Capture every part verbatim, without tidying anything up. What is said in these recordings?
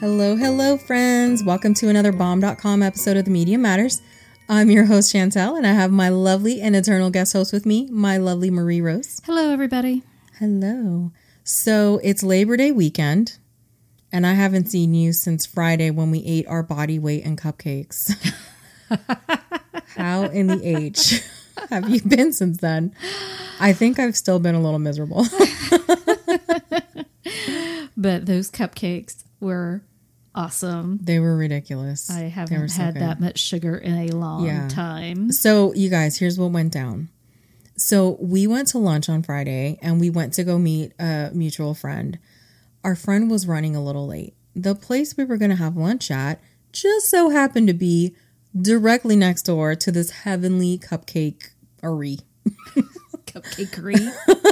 Hello, hello, friends. Welcome to another bomb dot com episode of The Media Matters. I'm your host, Chantel, and I have my lovely and eternal guest host with me, my lovely Marie Rose. Hello, everybody. Hello. So it's Labor Day weekend, and I haven't seen you since Friday when we ate our body weight in cupcakes. How in the H have you been since then? I think I've still been a little miserable. But those cupcakes were awesome. They were ridiculous. I They haven't were so had good. that much sugar in a long Yeah. time. So, you guys, here's what went down. So, we went to lunch on Friday, and we went to go meet a mutual friend. Our friend was running a little late. The place we were going to have lunch at just so happened to be directly next door to this heavenly cupcake-ery. Cupcakery.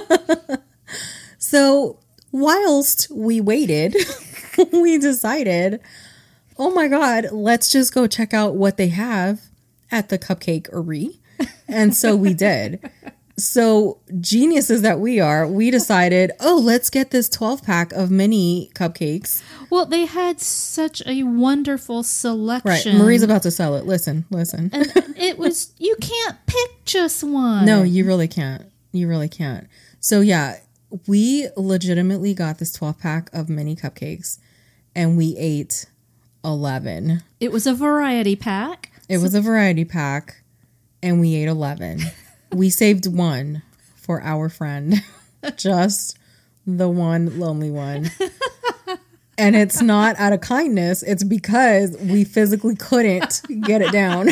So, whilst we waited, we decided, oh my God, let's just go check out what they have at the cupcake-ery. And so we did. So geniuses that we are, we decided, oh, let's get this twelve pack of mini cupcakes. Well, they had such a wonderful Right. selection. Marie's about to sell it. Listen, listen. And it was, you can't pick just one. No, you really can't. You really can't. So yeah, we legitimately got this twelve pack of mini cupcakes and we ate eleven. It was a variety pack. It was a variety pack and we ate eleven. We saved one for our friend. Just the one lonely one. And it's not out of kindness. It's because we physically couldn't get it down.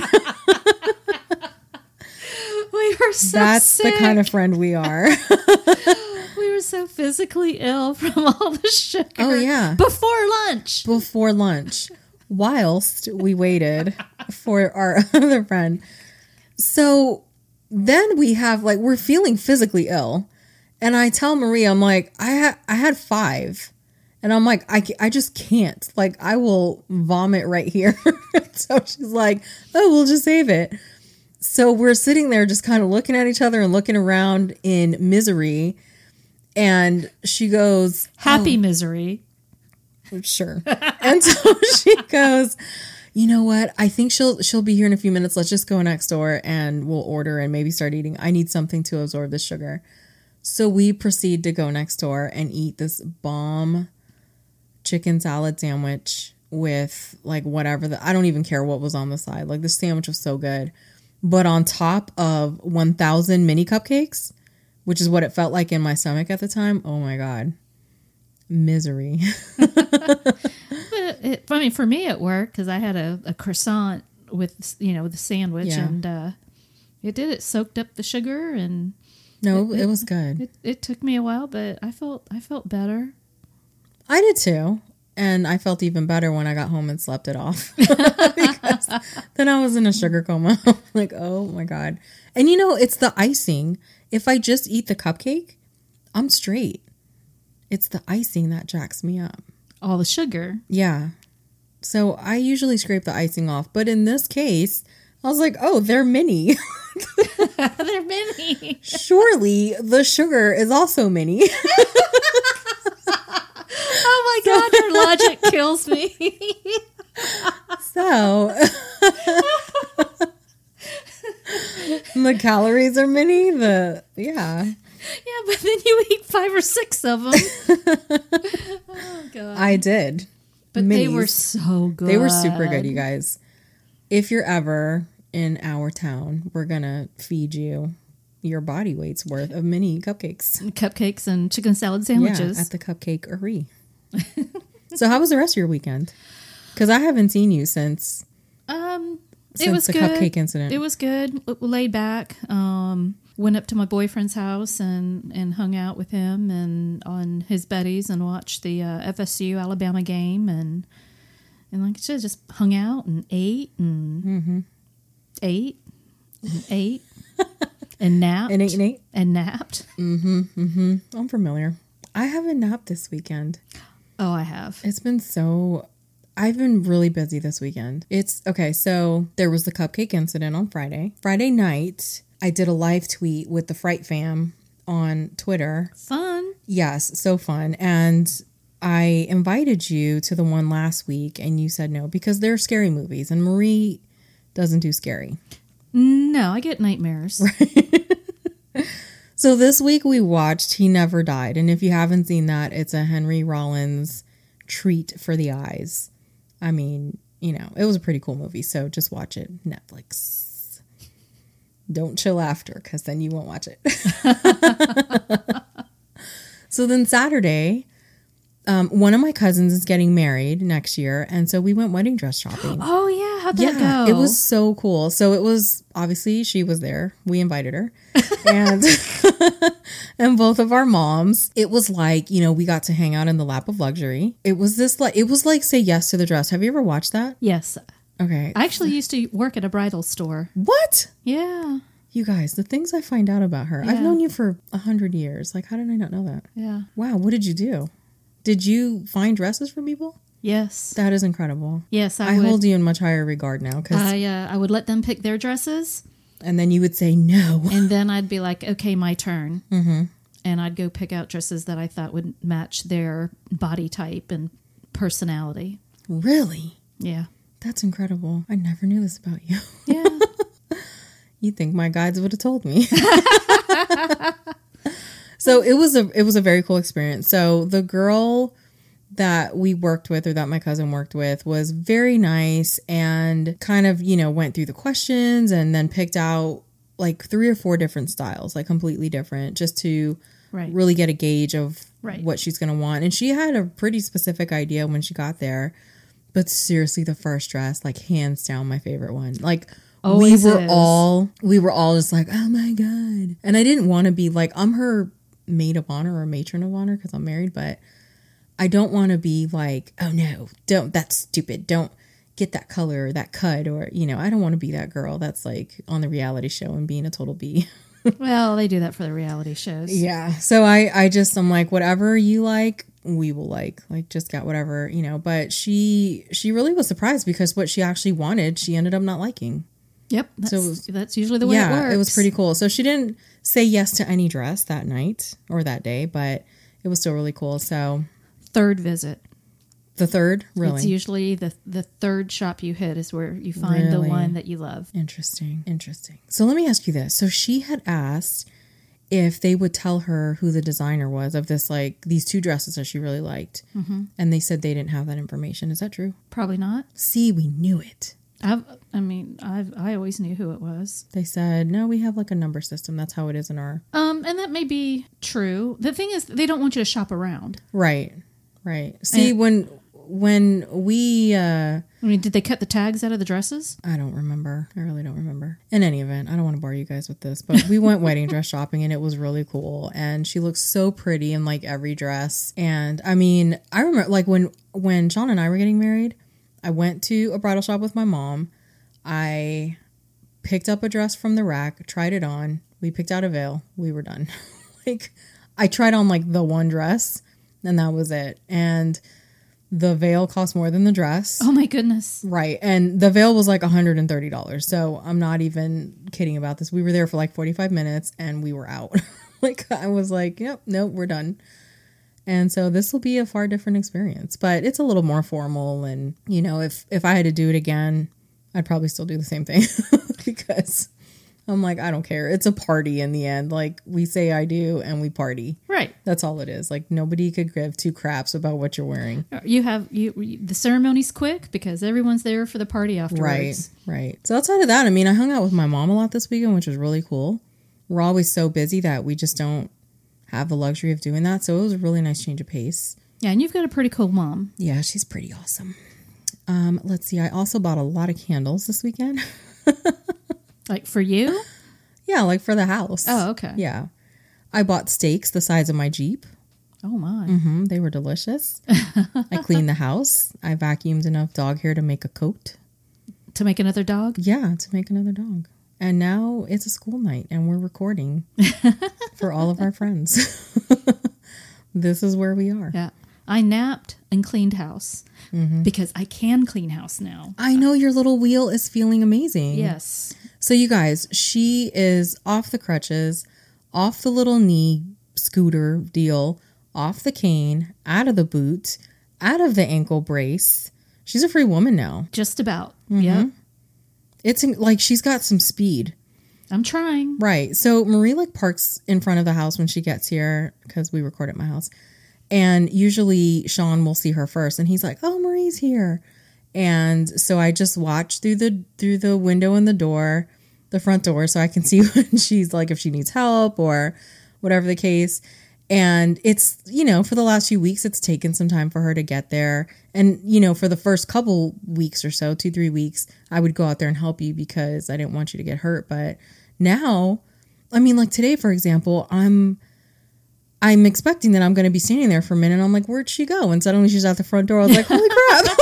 We were so That's sick. the kind of friend we are. We were so physically ill from all the sugar. Oh, yeah. Before lunch. Before lunch, whilst we waited for our other friend. So then we have, like, we're feeling physically ill. And I tell Marie, I'm like, I, ha- I had five. And I'm like, I, I just can't. Like, I will vomit right here. So she's like, oh, we'll just save it. So we're sitting there just kind of looking at each other and looking around in misery. And she goes, Happy misery. sure. And so she goes, you know what? I think she'll she'll be here in a few minutes. Let's just go next door and we'll order and maybe start eating. I need something to absorb the sugar. So we proceed to go next door and eat this bomb chicken salad sandwich with like whatever the, I don't even care what was on the side. Like the sandwich was so good. But on top of one thousand mini cupcakes, which is what it felt like in my stomach at the time. Oh my God. Misery. But it, I mean, for me at work, because I had a, a croissant with, you know, with a sandwich, Yeah. and uh, it did. It soaked up the sugar, and No, It- it was good. it, it took me a while, but I felt I felt better. I did too. And I felt even better when I got home and slept it off. Because then I was in a sugar coma. Like, oh my God. And you know, it's the icing. If I just eat the cupcake, I'm straight. It's the icing that jacks me up. All the sugar. Yeah. So I usually scrape the icing off. But in this case, I was like, oh, they're mini. They're mini. Surely the sugar is also mini. Oh my God, your logic kills me. So the calories are mini. The yeah. Yeah, but then you eat five or six of them. Oh God. I did. But they Minis. were so good. They were super good, you guys. If you're ever in our town, we're gonna feed you your body weight's worth of mini cupcakes. Cupcakes and chicken salad sandwiches. Yeah, at the cupcake-ery. So how was the rest of your weekend? Because I haven't seen you since um, since it was the good. cupcake incident. It was good. L- Laid back. Um, went up to my boyfriend's house and, and hung out with him and on his buddies and watched the uh, F S U Alabama game and and like I said, just hung out and ate and mm-hmm. ate and ate and napped and ate and ate. and napped. Mm-hmm. Mm-hmm. I'm familiar. I haven't napped this weekend. Oh, I have. It's been so... I've been really busy this weekend. It's... Okay, so there was the cupcake incident on Friday. Friday night, I did a live tweet with the Fright Fam on Twitter. Fun. Yes, so fun. And I invited you to the one last week and you said no because they're scary movies and Marie doesn't do scary. No, I get nightmares. So this week we watched He Never Died. And if you haven't seen that, it's a Henry Rollins treat for the eyes. I mean, you know, it was a pretty cool movie. So just watch it. Netflix. Don't chill after because then you won't watch it. So then Saturday, um, one of my cousins is getting married next year. And so we went wedding dress shopping. Oh, yeah. How'd that Yeah, go? it was so cool. So it was, obviously, she was there. We invited her. And and both of our moms. It was like, you know, we got to hang out in the lap of luxury. It was this like, it was like Say Yes to the Dress. Have you ever watched that? Yes. Okay. I actually used to work at a bridal store. What? Yeah. You guys, the things I find out about her. Yeah. I've known you for a hundred years. Like, how did I not know that? Yeah. Wow. What did you do? Did you find dresses for people? Yes. That is incredible. Yes, I, I would. hold you in much higher regard now. Cause, I, uh, I would let them pick their dresses. and then you would say no. And then I'd be like, okay, my turn. Mm-hmm. And I'd go pick out dresses that I thought would match their body type and personality. Really? Yeah. That's incredible. I never knew this about you. Yeah. You'd think my guides would have told me. So it was a it was a very cool experience. So the girl that we worked with, or that my cousin worked with, was very nice and kind of, you know, went through the questions and then picked out like three or four different styles, like completely different, just to Right. really get a gauge of Right. what she's going to want. And she had a pretty specific idea when she got there. But seriously, the first dress, like hands down, my favorite one. Like Always we were is. all, we were all just like, oh my God. And I didn't want to be like, I'm her maid of honor or matron of honor because I'm married, but I don't want to be like, oh no, don't, that's stupid. Don't get that color or that cut, or, you know, I don't want to be that girl that's like on the reality show and being a total B. Well, they do that for the reality shows. Yeah. So I, I just, I'm like, whatever you like, we will like, like just get whatever, you know, but she, she really was surprised because what she actually wanted, she ended up not liking. Yep. That's, So it was- that's usually the way Yeah, it works. it was pretty cool. So she didn't say yes to any dress that night or that day, but it was still really cool. So Third visit. the third, really It's usually the the third shop you hit is where you find the Really? one that you love. interesting, interesting. So let me ask you this. So she had asked if they would tell her who the designer was of this, like these two dresses that she really liked. Mm-hmm. And they said they didn't have that information. Is that true? Probably not. See, we knew it. I've, I mean, I've, I always knew who it was. They said, no, we have like a number system. That's how it is in our... Um, and that may be true. The thing is, they don't want you to shop around. Right, right. See, And- when when we... uh I mean, did they cut the tags out of the dresses? I don't remember. I really don't remember. In any event, I don't want to bore you guys with this, but we went wedding dress shopping and it was really cool. And she looked so pretty in like every dress. And I mean, I remember like when, when Sean and I were getting married, I went to a bridal shop with my mom. I picked up a dress from the rack, tried it on. We picked out a veil. We were done. Like I tried on like the one dress and that was it. And the veil cost more than the dress. Oh my goodness. Right. And the veil was like one hundred thirty dollars. So I'm not even kidding about this. We were there for like forty-five minutes and we were out. Like I was like, yep, nope, we're done. And so this will be a far different experience, but it's a little more formal. And, you know, if, if I had to do it again, I'd probably still do the same thing because I'm like, I don't care. It's a party in the end. Like we say I do and we party. Right. That's all it is. Like nobody could give two craps about what you're wearing. You have you the ceremony's quick because everyone's there for the party afterwards. Right, right. So outside of that, I mean, I hung out with my mom a lot this weekend, which was really cool. We're always so busy that we just don't have the luxury of doing that. So it was a really nice change of pace. Yeah, and you've got a pretty cool mom. Yeah, she's pretty awesome. Um, let's see. I also bought a lot of candles this weekend. Like for you? Yeah, like for the house. Oh, okay. Yeah. I bought steaks the size of my Jeep. Oh my. Mm-hmm, they were delicious. I cleaned the house. I vacuumed enough dog hair to make a coat. To make another dog? Yeah, to make another dog. And now it's a school night and we're recording for all of our friends. This is where we are. Yeah. I napped and cleaned house Mm-hmm. because I can clean house now. I know your little wheel is feeling amazing. Yes. So you guys, she is off the crutches, off the little knee scooter deal, off the cane, out of the boot, out of the ankle brace. She's a free woman now. Just about. Mm-hmm. Yeah. It's like she's got some speed. I'm trying. Right. So Marie like parks in front of the house when she gets here because we record at my house. And usually Sean will see her first and he's like, oh, Marie's here. And so I just watch through the through the window in the door, the front door, so I can see when she's like, if she needs help or whatever the case. And it's, you know, for the last few weeks, it's taken some time for her to get there. And, you know, for the first couple weeks or so, two, three weeks, I would go out there and help you because I didn't want you to get hurt. But now, I mean, like today, for example, I'm I'm expecting that I'm going to be standing there for a minute. And I'm like, where'd she go? And suddenly she's out the front door. I was like, holy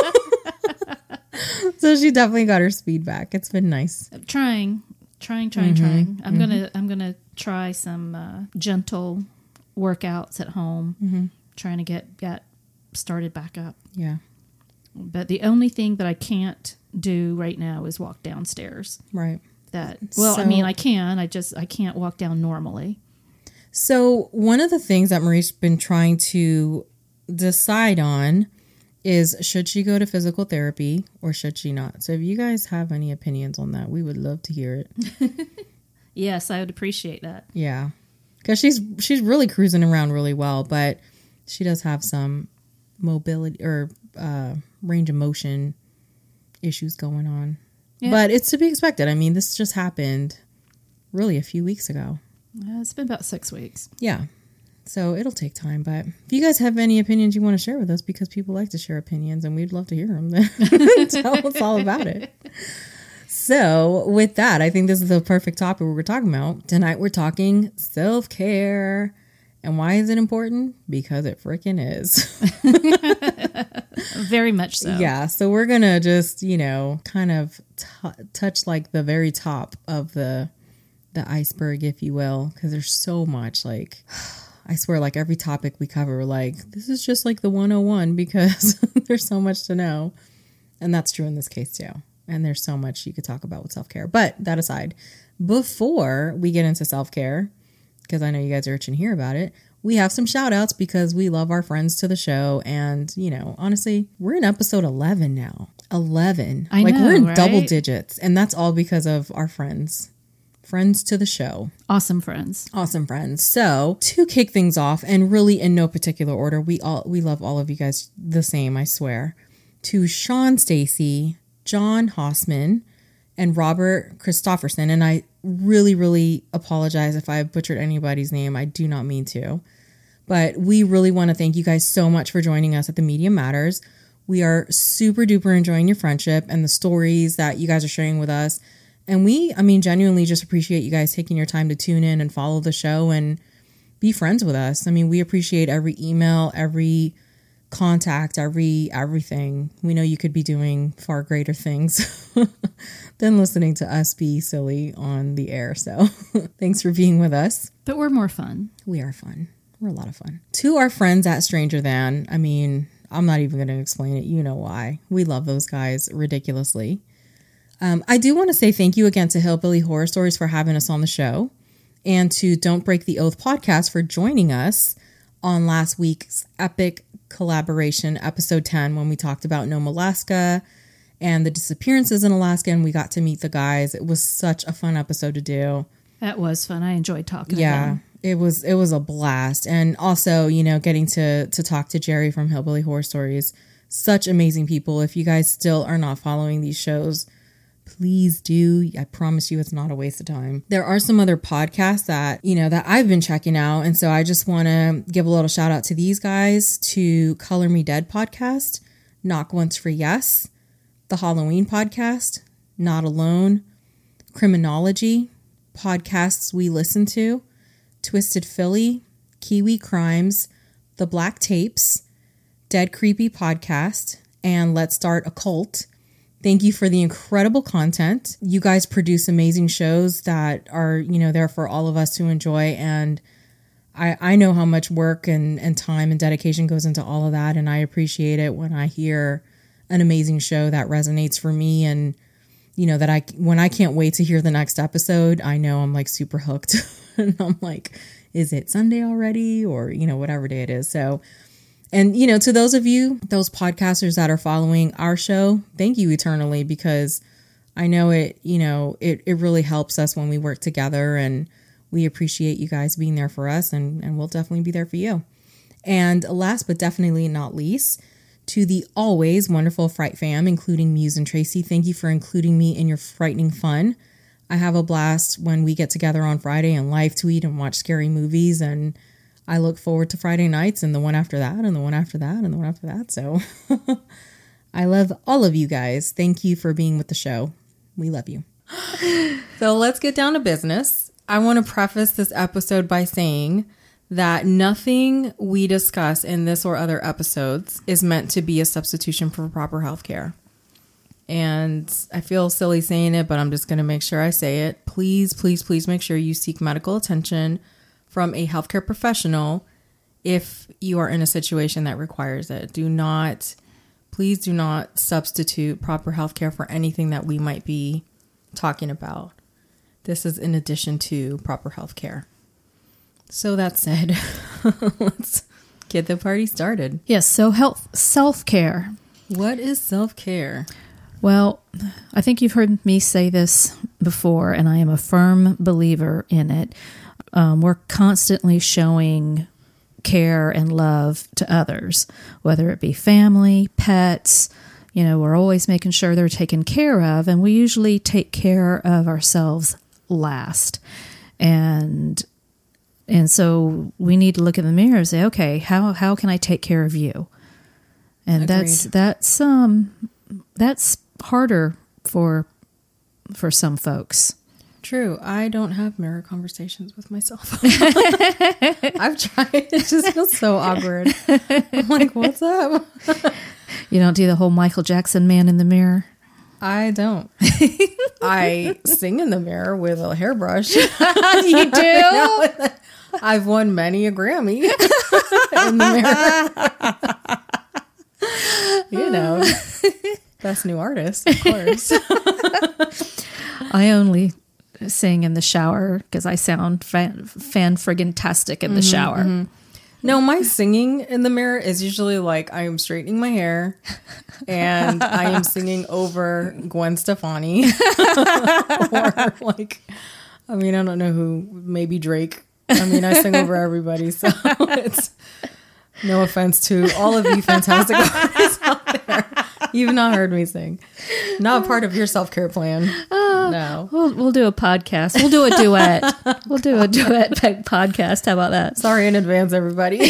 crap. So she definitely got her speed back. It's been nice. I'm trying, trying, trying, Mm-hmm. trying. I'm Mm-hmm. gonna, I'm gonna try some uh, gentle workouts at home. Mm-hmm. Trying to get get started back up. Yeah. But the only thing that I can't do right now is walk downstairs. Right. That well, So- I mean, I can. I just I can't walk down normally. So one of the things that Marie's been trying to decide on is should she go to physical therapy or should she not? So if you guys have any opinions on that, we would love to hear it. Yes, I would appreciate that. Yeah. Because she's she's really cruising around really well, but she does have some mobility or uh, range of motion issues going on. Yeah. But it's to be expected. I mean, this just happened really a few weeks ago. Uh, it's been about six weeks. Yeah. So it'll take time. But if you guys have any opinions you want to share with us, because people like to share opinions and we'd love to hear them, then tell us all about it. So with that, I think this is the perfect topic we're talking about. Tonight we're talking self-care. And why is it important? Because it freaking is. Very much so. Yeah. So we're going to just, you know, kind of t- touch like the very top of the the iceberg, if you will, because there's so much like, I swear, like every topic we cover, like this is just like the one oh one because there's so much to know. And that's true in this case too. And there's so much you could talk about with self-care. But that aside, before we get into self-care, because I know you guys are itching to hear about it, we have some shout outs because we love our friends to the show. And, you know, honestly, we're in episode eleven now. eleven. I like know, we're in right? double digits. And that's all because of our friends. Friends to the show. Awesome friends. Awesome friends. So to kick things off, and really in no particular order, we all we love all of you guys the same, I swear. To Sean Stacy, John Hossman, and Robert Christofferson. And I really, really apologize if I butchered anybody's name. I do not mean to. But we really want to thank you guys so much for joining us at the Media Matters. We are super duper enjoying your friendship and the stories that you guys are sharing with us. And we, I mean, genuinely just appreciate you guys taking your time to tune in and follow the show and be friends with us. I mean, we appreciate every email, every contact, every everything. We know you could be doing far greater things than listening to us be silly on the air. So thanks for being with us. But we're more fun. We are fun. We're a lot of fun. To our friends at Stranger Than, I mean, I'm not even going to explain it. You know why. We love those guys ridiculously. Um, I do want to say thank you again to Hillbilly Horror Stories for having us on the show, and to Don't Break the Oath podcast for joining us on last week's epic collaboration, episode ten, when we talked about Nome, Alaska and the disappearances in Alaska, and we got to meet the guys. It was such a fun episode to do. That was fun. I enjoyed talking Yeah, to them. it was it was a blast. And also, you know, getting to to talk to Jerry from Hillbilly Horror Stories. Such amazing people. If you guys still are not following these shows, please do. I promise you it's not a waste of time. There are some other podcasts that, you know, that I've been checking out. And so I just want to give a little shout out to these guys, to Color Me Dead podcast, Knock Once for Yes, the Halloween podcast, Not Alone, Criminology, podcasts we listen to, Twisted Philly, Kiwi Crimes, The Black Tapes, Dead Creepy Podcast, and Let's Start a Cult. Thank you for the incredible content. You guys produce amazing shows that are, you know, there for all of us to enjoy. And I, I know how much work and, and time and dedication goes into all of that. And I appreciate it when I hear an amazing show that resonates for me. And, you know, that I, when I can't wait to hear the next episode, I know I'm like super hooked. And I'm like is it Sunday already? Or, you know, whatever day it is. So, and, you know, to those of you, those podcasters that are following our show, thank you eternally, because I know it, you know, it, it really helps us when we work together, and we appreciate you guys being there for us, and, and we'll definitely be there for you. And last but definitely not least, to the always wonderful Fright Fam, including Muse and Tracy, thank you for including me in your frightening fun. I have a blast when we get together on Friday and live tweet and watch scary movies, and I look forward to Friday nights and the one after that and the one after that and the one after that. So I love all of you guys. Thank you for being with the show. We love you. So let's get down to business. I want to preface this episode by saying that nothing we discuss in this or other episodes is meant to be a substitution for proper health care. And I feel silly saying it, but I'm just going to make sure I say it. Please, please, please make sure you seek medical attention from a healthcare professional if you are in a situation that requires it. Do not, please do not substitute proper healthcare for anything that we might be talking about. This is in addition to proper healthcare. So that said, let's get the party started. Yes, so health self-care. What is self-care? Well, I think you've heard me say this before, and I am a firm believer in it. Um, we're constantly showing care and love to others, whether it be family, pets. You know, we're always making sure they're taken care of, and we usually take care of ourselves last. And And so we need to look in the mirror and say, okay, how how can I take care of you? And Agreed. that's that's um that's harder for for some folks. True. I don't have mirror conversations with myself. I've tried. It just feels so awkward. I'm like, what's up? You don't do the whole Michael Jackson man in the mirror? I don't. I sing in the mirror with a hairbrush. You do? I've won many a Grammy in the mirror. You know, best new artist, of course. I only sing in the shower because I sound fan, fan friggin' tastic in the mm-hmm, shower. Mm-hmm. No, my singing in the mirror is usually like I am straightening my hair and I am singing over Gwen Stefani. Or like, I mean, I don't know who, maybe Drake. I mean, I sing over everybody, so it's no offense to all of you fantastic artists out there. You've not heard me sing. Not part of your self-care plan. Uh, no. We'll, we'll do a podcast. We'll do a duet. We'll do a duet podcast. How about that? Sorry in advance, everybody.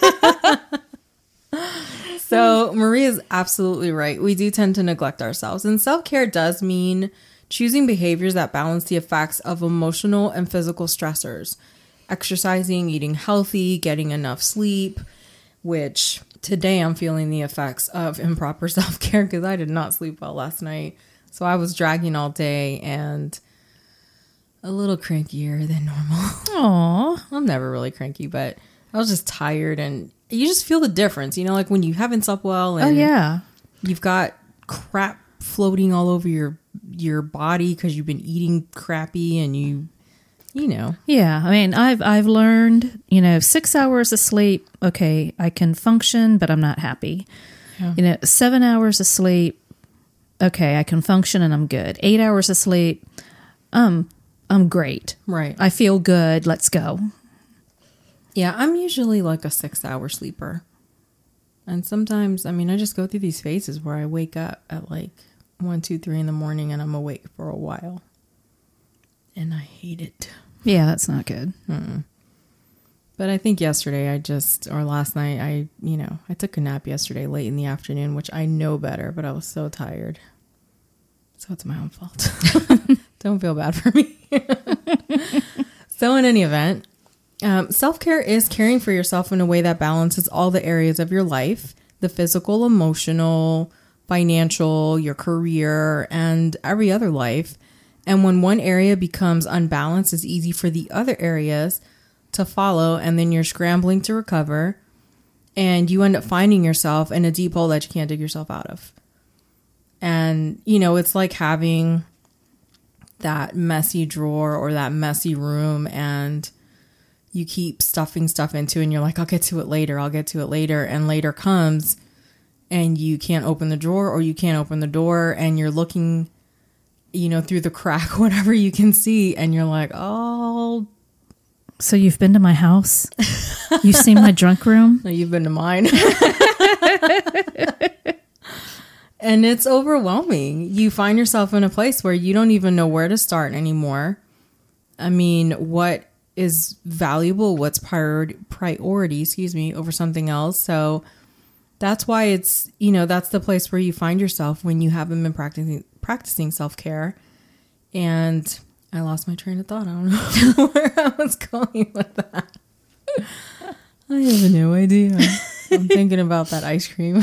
So Marie is absolutely right. We do tend to neglect ourselves. And self-care does mean choosing behaviors that balance the effects of emotional and physical stressors. Exercising, eating healthy, getting enough sleep, which today I'm feeling the effects of improper self-care because I did not sleep well last night. So I was dragging all day and a little crankier than normal. Aw. I'm never really cranky, but I was just tired, and you just feel the difference, you know, like when you haven't slept well and oh, yeah. you've got crap floating all over your your body because you've been eating crappy and you You know. Yeah. I mean, I've I've learned, you know, six hours of sleep, okay, I can function, but I'm not happy. Yeah. You know, seven hours of sleep, okay, I can function and I'm good. Eight hours of sleep, um, I'm great. Right. I feel good. Let's go. Yeah, I'm usually like a six-hour sleeper. And sometimes, I mean, I just go through these phases where I wake up at like one, two, three in the morning and I'm awake for a while. And I hate it. Yeah, that's not good. Mm-mm. But I think yesterday I just, or last night, I, you know, I took a nap yesterday late in the afternoon, which I know better, but I was so tired. So it's my own fault. Don't feel bad for me. So in any event, um, self-care is caring for yourself in a way that balances all the areas of your life, the physical, emotional, financial, your career, and every other life. And when one area becomes unbalanced, it's easy for the other areas to follow, and then you're scrambling to recover, and you end up finding yourself in a deep hole that you can't dig yourself out of. And, you know, it's like having that messy drawer or that messy room, and you keep stuffing stuff into, and you're like, I'll get to it later. I'll get to it later. And later comes and you can't open the drawer, or you can't open the door, and you're looking, you know, through the crack, whatever you can see. And you're like, oh. So you've been to my house? You've seen my junk room? No, you've been to mine. And it's overwhelming. You find yourself in a place where you don't even know where to start anymore. I mean, what is valuable, what's priority, priority, excuse me, over something else. So that's why it's, you know, that's the place where you find yourself when you haven't been practicing practicing self-care. And I lost my train of thought. I don't know where I was going with that. I have no idea. I'm thinking about that ice cream.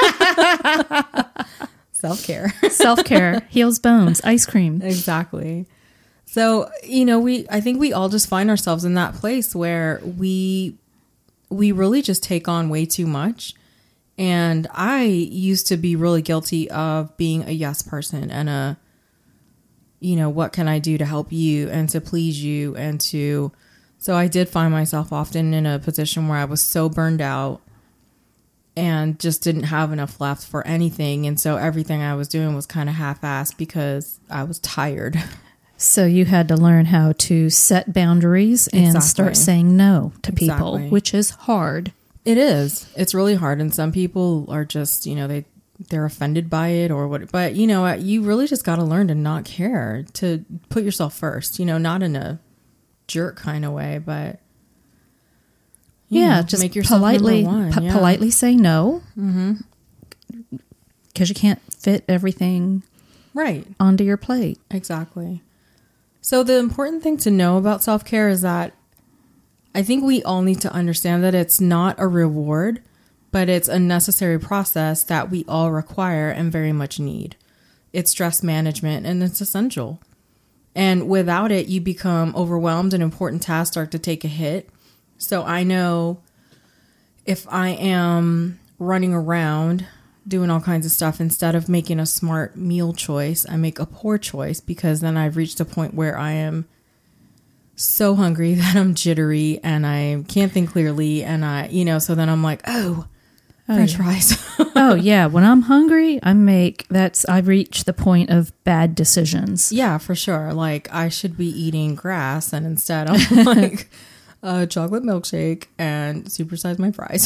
Self-care. Self-care heals bones. Ice cream. Exactly. So, you know, we, I think we all just find ourselves in that place where we, we really just take on way too much. And I used to be really guilty of being a yes person and a, you know, what can I do to help you and to please you and to, so I did find myself often in a position where I was so burned out and just didn't have enough left for anything. And so everything I was doing was kind of half-assed because I was tired. So you had to learn how to set boundaries and Exactly. start saying no to people, Exactly. which is hard. It is. It's really hard. And some people are just, you know, they, they're offended by it or what. But, you know, you really just got to learn to not care, to put yourself first, you know, not in a jerk kind of way, but you Yeah, know, just make yourself politely, number one. po- Yeah. politely say no, because mm-hmm. you can't fit everything Right. onto your plate. Exactly. So the important thing to know about self-care is that I think we all need to understand that it's not a reward, but it's a necessary process that we all require and very much need. It's stress management, and it's essential. And without it, you become overwhelmed and important tasks start to take a hit. So I know if I am running around doing all kinds of stuff, instead of making a smart meal choice, I make a poor choice, because then I've reached a point where I am so hungry that I'm jittery and I can't think clearly. And I, you know, so then I'm like, oh, Oh, French yeah. fries. Oh yeah, when I'm hungry, I make that's I've reached the point of bad decisions. Yeah, for sure. Like I should be eating grass, and instead I'm like a chocolate milkshake and supersize my fries.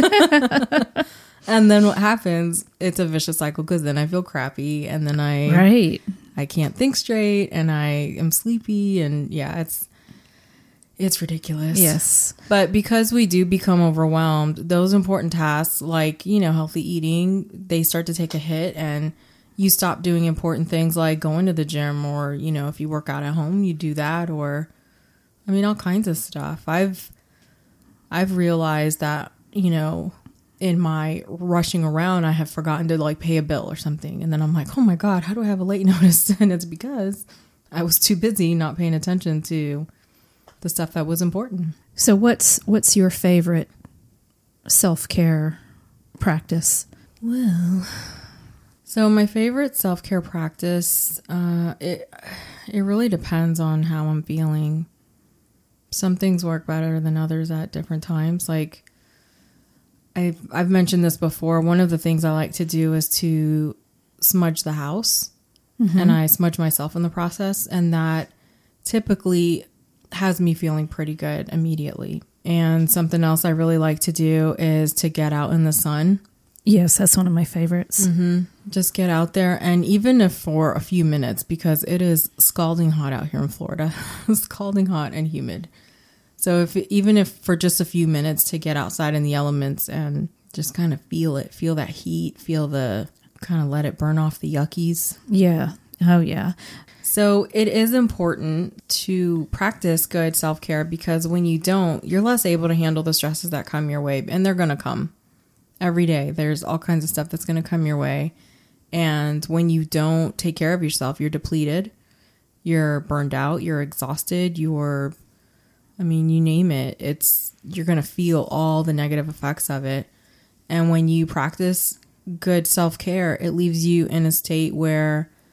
And then what happens? It's a vicious cycle, because then I feel crappy, and then I Right. I can't think straight, and I am sleepy, and yeah, it's it's ridiculous. Yes. But because we do become overwhelmed, those important tasks like, you know, healthy eating, they start to take a hit, and you stop doing important things like going to the gym, or, you know, if you work out at home, you do that, or I mean, all kinds of stuff. I've I've realized that, you know, in my rushing around, I have forgotten to like pay a bill or something. And then I'm like, oh my God, how do I have a late notice? And it's because I was too busy not paying attention to the stuff that was important. So what's what's your favorite self-care practice? Well, so my favorite self-care practice, uh, it, it really depends on how I'm feeling. Some things work better than others at different times. Like I've, I've mentioned this before. One of the things I like to do is to smudge the house, mm-hmm. and I smudge myself in the process. And that typically has me feeling pretty good immediately. And something else I really like to do is to get out in the sun. Yes, that's one of my favorites. Mm-hmm. Just get out there. And even if for a few minutes, because it is scalding hot out here in Florida, scalding hot and humid. So if even if for just a few minutes to get outside in the elements and just kind of feel it, feel that heat, feel the kind of let it burn off the yuckies. Yeah. Oh, yeah. So it is important to practice good self-care, because when you don't, you're less able to handle the stresses that come your way, and they're going to come every day. There's all kinds of stuff that's going to come your way. And when you don't take care of yourself, you're depleted, you're burned out, you're exhausted, you're, I mean, you name it, it's, you're going to feel all the negative effects of it. And when you practice good self-care, it leaves you in a state where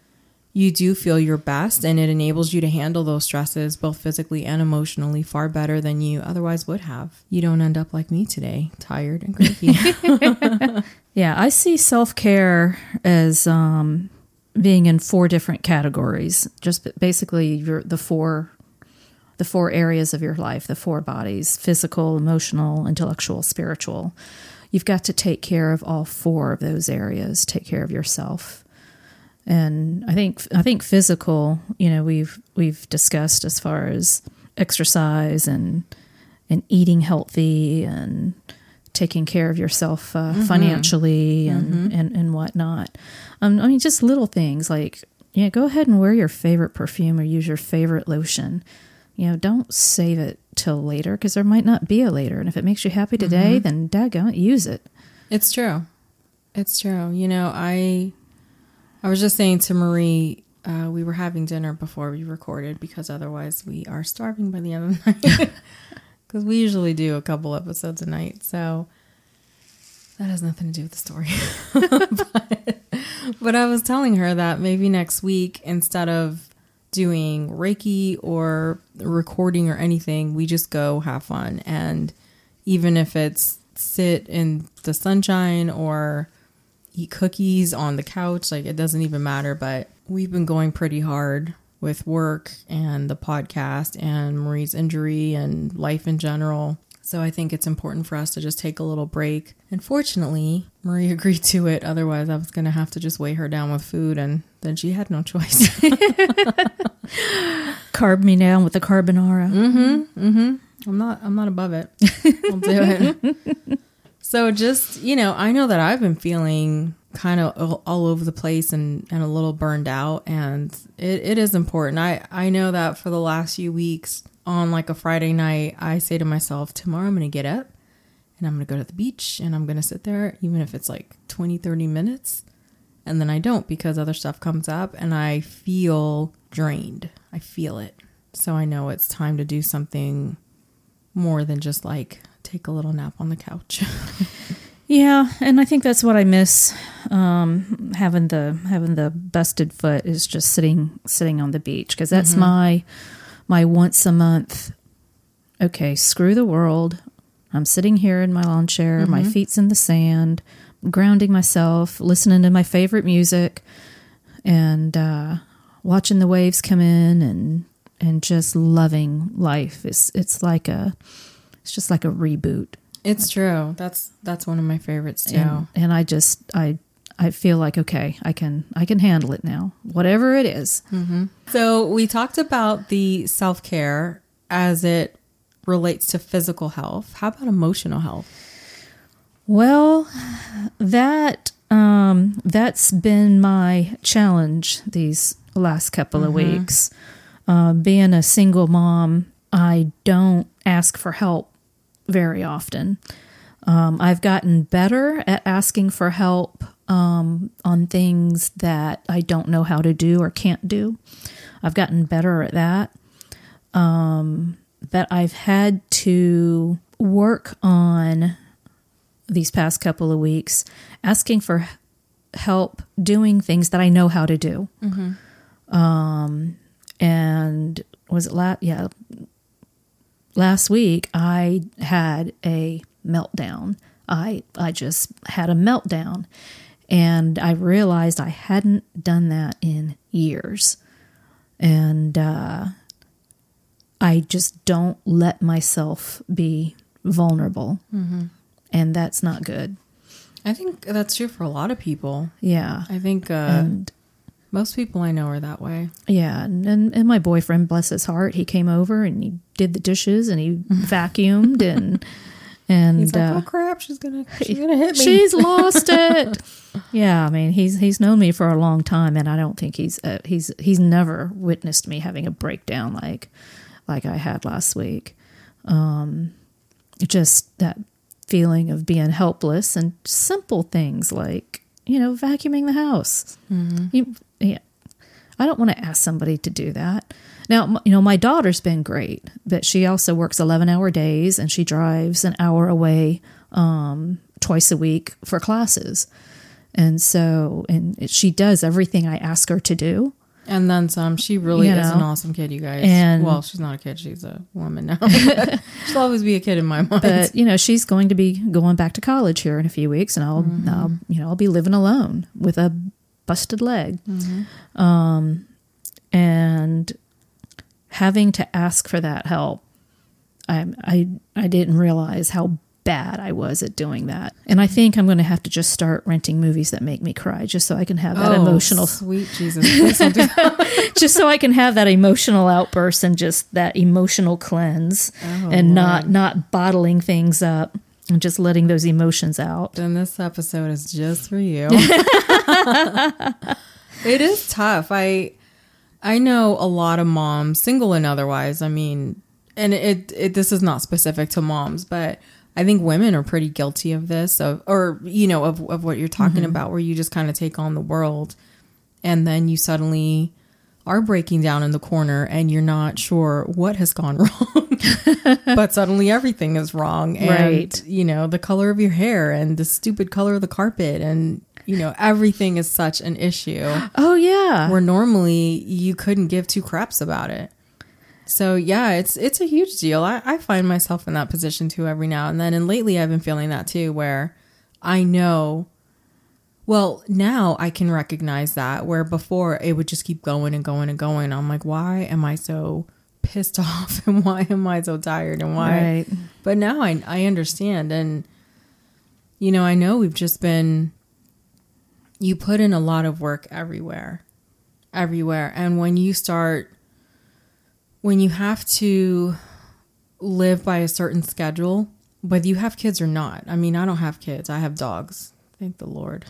you do feel your best, and it enables you to handle those stresses both physically and emotionally far better than you otherwise would have. You don't end up like me today, tired and cranky. Yeah, I see self-care as um, being in four different categories. Just basically your, the four the four areas of your life, the four bodies: physical, emotional, intellectual, spiritual. You've got to take care of all four of those areas. Take care of yourself. And I think I think physical, you know, we've we've discussed as far as exercise and and eating healthy and taking care of yourself uh, mm-hmm. financially and, mm-hmm. and, and whatnot. Um, I mean, just little things like, yeah, go ahead and wear your favorite perfume or use your favorite lotion. You know, don't save it till later, because there might not be a later. And if it makes you happy today, mm-hmm. then daggone it, use it. It's true. It's true. You know, I I was just saying to Marie, uh, we were having dinner before we recorded, because otherwise we are starving by the end of the night. Because we usually do a couple episodes a night. So that has nothing to do with the story. but, but I was telling her that maybe next week, instead of doing Reiki or recording or anything, we just go have fun. And even if it's sit in the sunshine or eat cookies on the couch, like, it doesn't even matter. But we've been going pretty hard with work and the podcast and Marie's injury and life in general. So I think it's important for us to just take a little break. And fortunately, Marie agreed to it. Otherwise, I was going to have to just weigh her down with food, and then she had no choice. Carb me down with the carbonara. Mm-hmm. Mm-hmm. I'm not, I'm not above it. I'll do it. So just, you know, I know that I've been feeling kind of all over the place and, and a little burned out, and it, it is important. I, I know that for the last few weeks on like a Friday night, I say to myself, tomorrow I'm going to get up and I'm going to go to the beach and I'm going to sit there, even if it's like twenty, thirty minutes. And then I don't, because other stuff comes up and I feel drained. I feel it. So I know it's time to do something more than just like take a little nap on the couch. Yeah, and I think that's what I miss. Um, having the having the busted foot is just sitting sitting on the beach, because that's mm-hmm. my my once a month. Okay, screw the world. I'm sitting here in my lawn chair. Mm-hmm. My feet's in the sand, grounding myself, listening to my favorite music, and uh, watching the waves come in, and and just loving life. It's it's like a it's just like a reboot. It's true. That's that's one of my favorites too. And, and I just I I feel like, okay, I can I can handle it now, whatever it is. Mm-hmm. So we talked about the self-care as it relates to physical health. How about emotional health? Well, that um, that's been my challenge these last couple of mm-hmm. weeks. Uh, being a single mom, I don't ask for help very often. Um, I've gotten better at asking for help um, on things that I don't know how to do or can't do. I've gotten better at that. Um, but I've had to work on these past couple of weeks asking for help doing things that I know how to do. Mm-hmm. Um, and was it last? Yeah. Last week, I had a meltdown. I I just had a meltdown, and I realized I hadn't done that in years. And uh, I just don't let myself be vulnerable, mm-hmm. and that's not good. I think that's true for a lot of people. Yeah. I think uh, and, most people I know are that way. Yeah, and, and and my boyfriend, bless his heart, he came over and he did the dishes and he vacuumed and and he's like, uh, oh crap, she's gonna she's gonna hit me. She's lost it. Yeah, I mean he's he's known me for a long time, and I don't think he's uh, he's he's never witnessed me having a breakdown like like I had last week. Um, just that feeling of being helpless, and simple things like, you know, vacuuming the house. Mm-hmm. You, yeah, I don't want to ask somebody to do that. Now, you know, my daughter's been great, but she also works eleven-hour days, and she drives an hour away um, twice a week for classes. And so, and she does everything I ask her to do. And then some. She really You is know? an awesome kid, you guys. And- well, she's not a kid. She's a woman now. She'll always be a kid in my mind. But you know, she's going to be going back to college here in a few weeks, and I'll, Mm-hmm. I'll you know, I'll be living alone with a busted leg, Mm-hmm. um, and having to ask for that help. I I I didn't realize how bad I was at doing that, and I think I'm going to have to just start renting movies that make me cry, just so I can have that Oh, emotional, sweet Jesus. Please don't do that. just so I can have that emotional outburst and just that emotional cleanse, Oh, and not Lord. not bottling things up and just letting those emotions out. Then this episode is just for you. It is tough. I I know a lot of moms, single and otherwise. I mean, and it, it this is not specific to moms, but I think women are pretty guilty of this, of or you know, of of what you're talking Mm-hmm. about, where you just kind of take on the world, and then you suddenly are breaking down in the corner, and you're not sure what has gone wrong, but suddenly everything is wrong, and Right. you know, the color of your hair and the stupid color of the carpet, and you know, everything is such an issue Oh yeah, where normally you couldn't give two craps about it. So yeah, it's it's a huge deal. I, I find myself in that position too every now and then. And lately I've been feeling that too, where I know, well, now I can recognize that, where before it would just keep going and going and going. I'm like, why am I so pissed off, and why am I so tired, and why? right. But now I I understand. And you know, I know we've just been, you put in a lot of work everywhere, everywhere. And when you start, when you have to live by a certain schedule, whether you have kids or not. I mean, I don't have kids. I have dogs. Thank the Lord.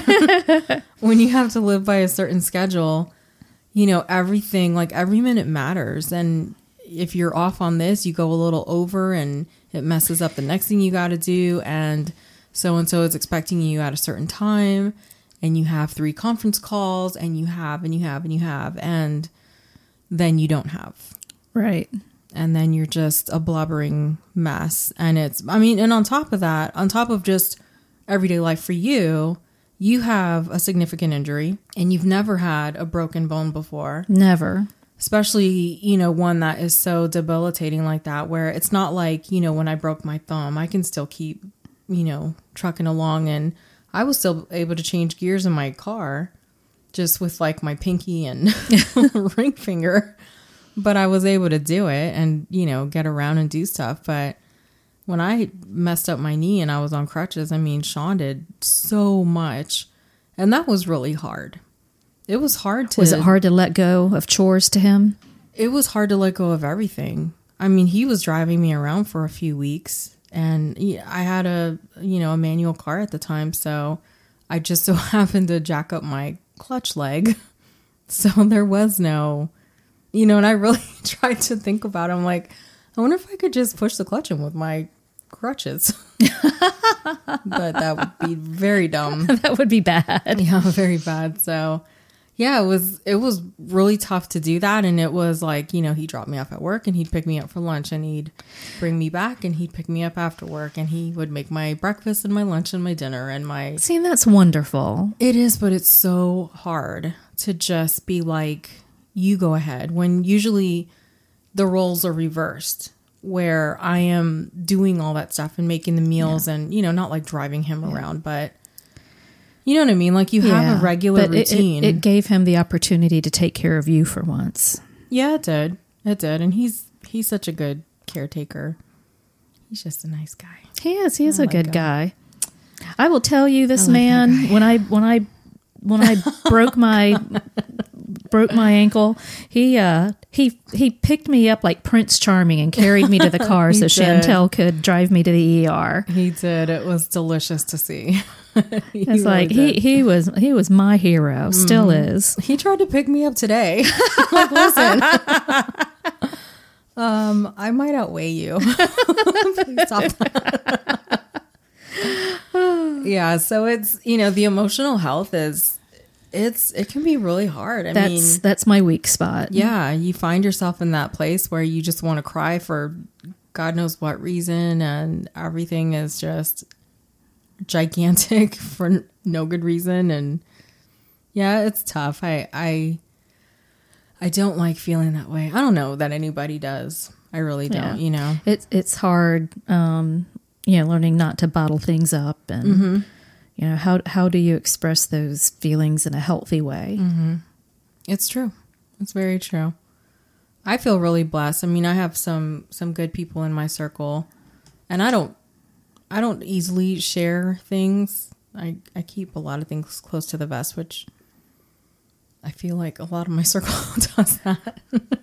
But when you have to live by a certain schedule, you know, everything, like every minute matters. And if you're off on this, you go a little over and it messes up the next thing you got to do. And so-and-so is expecting you at a certain time, and you have three conference calls, and you have, and you have, and you have, and then you don't have. Right. And then you're just a blubbering mess. And it's, I mean, and on top of that, on top of just everyday life for you, you have a significant injury, and you've never had a broken bone before. Never. Especially, you know, one that is so debilitating like that, where it's not like, you know, when I broke my thumb, I can still keep, you know, trucking along. And I was still able to change gears in my car just with like my pinky and ring finger. But I was able to do it and, you know, get around and do stuff. But when I messed up my knee and I was on crutches, I mean, Sean did so much. And that was really hard. It was hard to... Was it hard to let go of chores to him? It was hard to let go of everything. I mean, he was driving me around for a few weeks, and he- I had a, you know, a manual car at the time. So I just so happened to jack up my clutch leg. So there was no, you know, and I really tried to think about it. I'm like, I wonder if I could just push the clutch in with my crutches. But that would be very dumb. That would be bad. Yeah, very bad. So yeah, it was it was really tough to do that. And it was like, you know, he dropped me off at work and he'd pick me up for lunch, and he'd bring me back and he'd pick me up after work, and he would make my breakfast and my lunch and my dinner and my... See, that's wonderful. It is, but it's so hard to just be like, you go ahead, when usually the roles are reversed, where I am doing all that stuff and making the meals, yeah. and, you know, not like driving him yeah. around, but you know what I mean? Like you yeah, have a regular but routine. It, it, it gave him the opportunity to take care of you for once. Yeah, it did. It did. And he's, he's such a good caretaker. He's just a nice guy. He is. He is I a like good him. guy. I will tell you, this I like man, that guy. when I, when I, when I broke my, broke my ankle, he, uh, he, he picked me up like Prince Charming and carried me to the car so did. Chantel could drive me to the E R. He did. It was delicious to see. He It's like really he, did. he was he was my hero, still is. He tried to pick me up today. Like, listen, um, I might outweigh you. Please stop that. Yeah, so it's, you know, the emotional health is, it's it can be really hard. I That's mean, that's my weak spot. yeah, you find yourself in that place where you just want to cry for God knows what reason, and everything is just gigantic for no good reason. And yeah, it's tough. I I I don't like feeling that way. I don't know that anybody does. I really don't, Yeah. you know. It's it's hard, um, you know, learning not to bottle things up, and Mm-hmm. you know, how how do you express those feelings in a healthy way? Mm-hmm. It's true. It's very true. I feel really blessed. I mean, I have some some good people in my circle, and I don't I don't easily share things. I I keep a lot of things close to the vest, which I feel like a lot of my circle does that.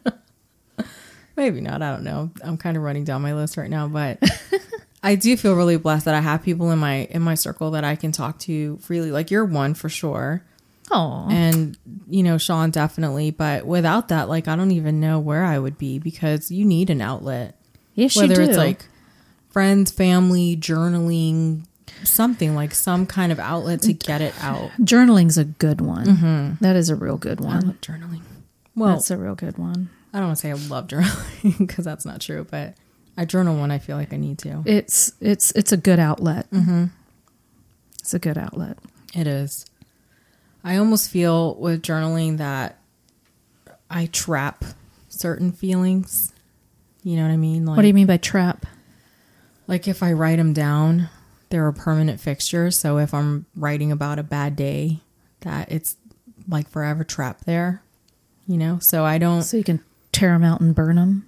Maybe not. I don't know. I'm kind of running down my list right now, but I do feel really blessed that I have people in my in my circle that I can talk to freely. Like you're one for sure. Oh, And, you know, Sean definitely. But without that, like, I don't even know where I would be, because you need an outlet. yes, Whether you do. it's like friends, family, journaling, something like some kind of outlet to get it out. Journaling's a good one. Mm-hmm. That is a real good I one. love journaling. Well, That's a real good one. I don't want to say I love journaling because that's not true, but I journal when I feel like I need to. It's it's it's a good outlet. Mm-hmm. It's a good outlet. It is. I almost feel with journaling that I trap certain feelings. You know what I mean? Like, What do you mean by trap? Like if I write them down, they're a permanent fixture. So if I'm writing about a bad day, that it's like forever trapped there, you know? So I don't, So you can tear them out and burn them.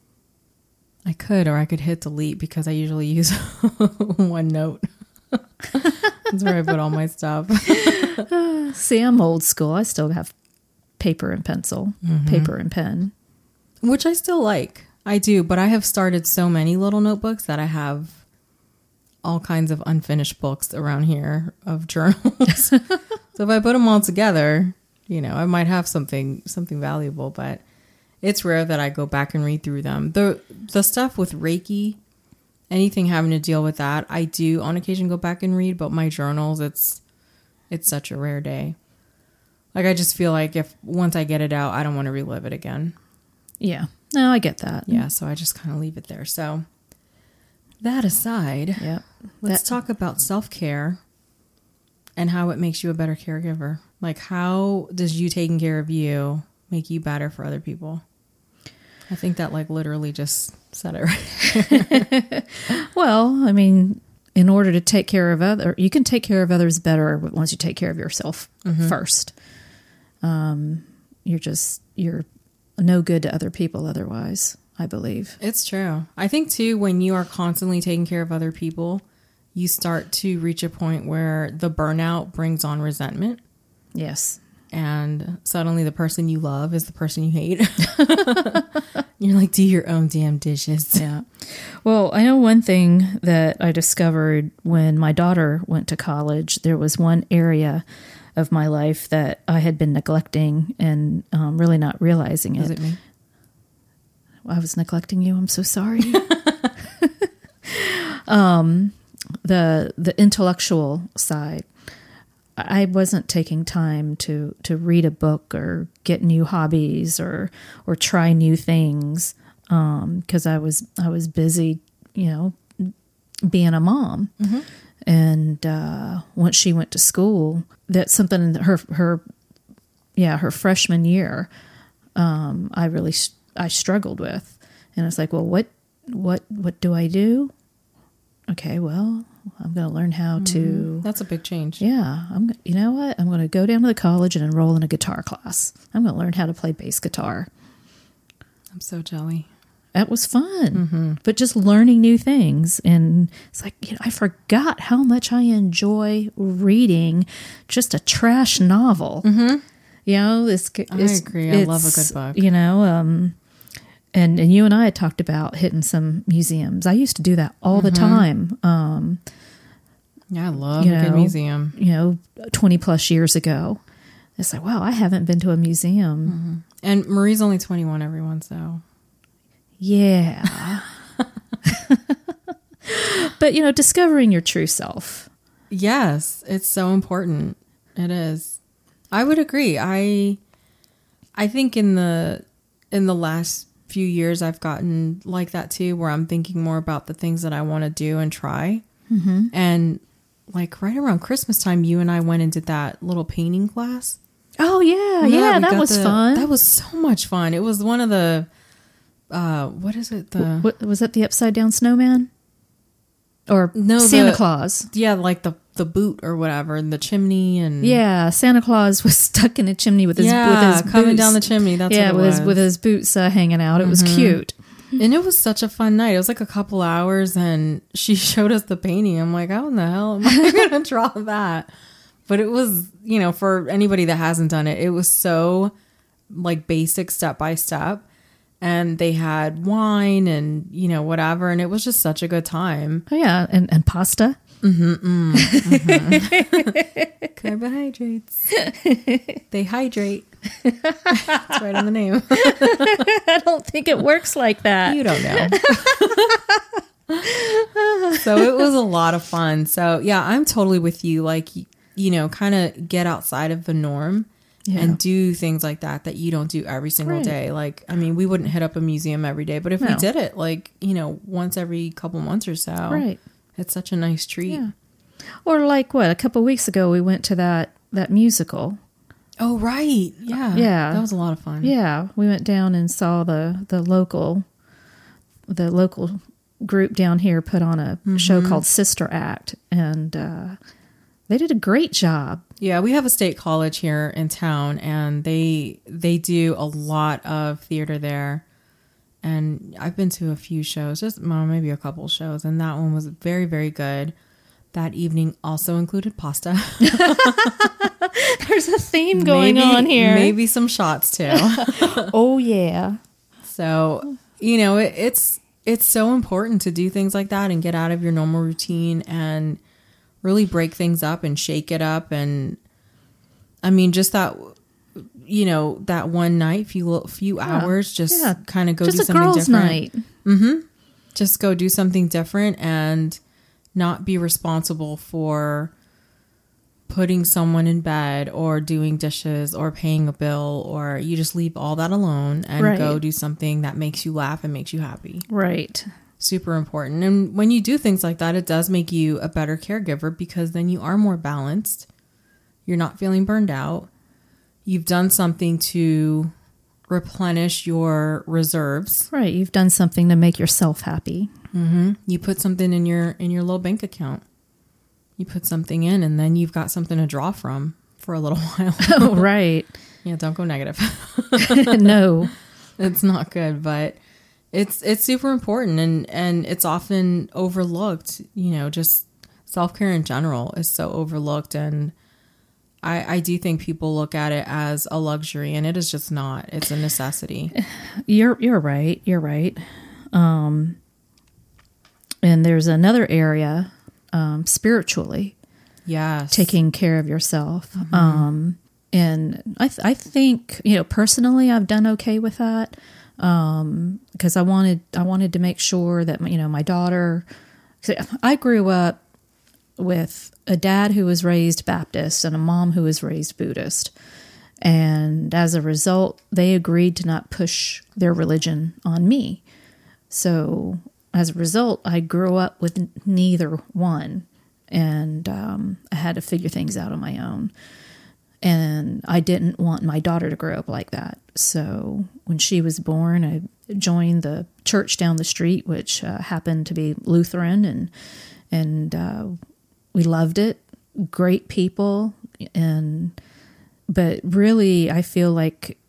I could, or I could hit delete because I usually use OneNote. That's where I put all my stuff. See, I'm old school. I still have paper and pencil, Mm-hmm. paper and pen. Which I still like. I do, but I have started so many little notebooks that I have all kinds of unfinished books around here of journals. So if I put them all together, you know, I might have something something valuable, but it's rare that I go back and read through them. The the stuff with Reiki, anything having to deal with that, I do on occasion go back and read, but my journals, it's it's such a rare day. Like I just feel like if once I get it out, I don't want to relive it again. Yeah. No, I get that. Yeah, so I just kind of leave it there. So that aside, Yep. let's That- talk about self-care and how it makes you a better caregiver. Like, how does you taking care of you make you better for other people? I think that, like, literally just said it right. Well, I mean, in order to take care of other, you can take care of others better once you take care of yourself Mm-hmm. first. Um, you're just you're no good to other people otherwise, I believe. It's true. I think, too, when you are constantly taking care of other people, you start to reach a point where the burnout brings on resentment. Yes. And suddenly the person you love is the person you hate. You're like, do your own damn dishes. Yeah. Well, I know one thing that I discovered when my daughter went to college. There was one area of my life that I had been neglecting and um, really not realizing it. Is it me? I was neglecting you. I'm so sorry. um, the the intellectual side. I wasn't taking time to, to read a book or get new hobbies or or try new things because um, I was I was busy, you know, being a mom. Mm-hmm. And uh, once she went to school, that's something that her her yeah her freshman year, um, I really I struggled with, and I was like, well, what what what do I do? Okay, well, I'm going to learn how to. That's a big change. Yeah, I'm. You know what? I'm going to go down to the college and enroll in a guitar class. I'm going to learn how to play bass guitar. I'm so jelly. That was fun, Mm-hmm. but just learning new things, and it's like, you know, I forgot how much I enjoy reading just a trash novel. Mm-hmm. You know, it's. I it's agree. I love a it's, good book. You know, um, and and you and I had talked about hitting some museums. I used to do that all the time. Um, Yeah, I love you a good know, museum. you know, twenty plus years ago. It's like, wow, I haven't been to a museum. Mm-hmm. And Marie's only twenty-one, everyone, so. Yeah. But, you know, discovering your true self. Yes, it's so important. It is. I would agree. I I think in the in the last few years I've gotten like that too, where I'm thinking more about the things that I want to do and try. Mm-hmm. And like right around Christmas time, you and I went and did that little painting class. Oh yeah, Remember yeah, we that got was the- fun. That was so much fun. It was one of the, uh, what is it? The What, was that the upside down snowman? Or No, Santa the- Claus? yeah, like the the boot or whatever, and the chimney and Yeah, Santa Claus was stuck in a chimney with his yeah, with his coming boots. down the chimney. That's yeah, what it with was. his with his boots uh, hanging out. It was cute. And it was such a fun night. It was like a couple hours, and she showed us the painting. I'm like, how in the hell am I going to draw that? But it was, you know, for anybody that hasn't done it, it was so like basic step by step. And they had wine and, you know, whatever. And it was just such a good time. Oh yeah, and and pasta. Carbohydrates. They hydrate. That's right on the name. I don't think it works like that. You don't know. So it was a lot of fun. So yeah, I'm totally with you. Like, you know, kind of get outside of the norm Yeah. and do things like that that you don't do every single Right. day. Like, I mean, we wouldn't hit up a museum every day, but if we No. did it like, you know, once every couple months or so, Right. it's such a nice treat. Yeah. Or like what? A couple weeks ago, we went to that that musical. Oh, right. Yeah. Yeah. That was a lot of fun. Yeah, we went down and saw the the local the local group down here put on a show called Sister Act, and uh, they did a great job. Yeah, we have a state college here in town, and they they do a lot of theater there. And I've been to a few shows, just well, maybe a couple shows, and that one was very, very good. That evening also included pasta. There's a theme going Maybe- on here. Maybe some shots too. Oh yeah. So, you know, it, it's it's so important to do things like that and get out of your normal routine and really break things up and shake it up. And I mean, just that, you know, that one night, few few hours, just yeah. kind of go Just do a something girls' different. night. Just go do something different and not be responsible for putting someone in bed or doing dishes or paying a bill, or you just leave all that alone and Right. go do something that makes you laugh and makes you happy. Right. Super important. And when you do things like that, it does make you a better caregiver because then you are more balanced. You're not feeling burned out. You've done something to replenish your reserves. Right. You've done something to make yourself happy. You put something in your in your little bank account. You put something in, and then you've got something to draw from for a little while. Oh, right. Yeah, don't go negative. No. It's not good, but it's it's super important, and and it's often overlooked. You know, just self-care in general is so overlooked, and I I do think people look at it as a luxury, and it is just not. It's a necessity. You're you're right. You're right. Um, and there's another area, um, spiritually, Yes. taking care of yourself. Um, and I th- I think, you know, personally, I've done okay with that. Um, because I wanted I wanted to make sure that, you know, my daughter. I grew up with a dad who was raised Baptist and a mom who was raised Buddhist. And as a result, they agreed to not push their religion on me. So as a result, I grew up with neither one. And um, I had to figure things out on my own. And I didn't want my daughter to grow up like that. So when she was born, I joined the church down the street, which uh, happened to be Lutheran. And, and uh, we loved it. Great people. And but really, I feel like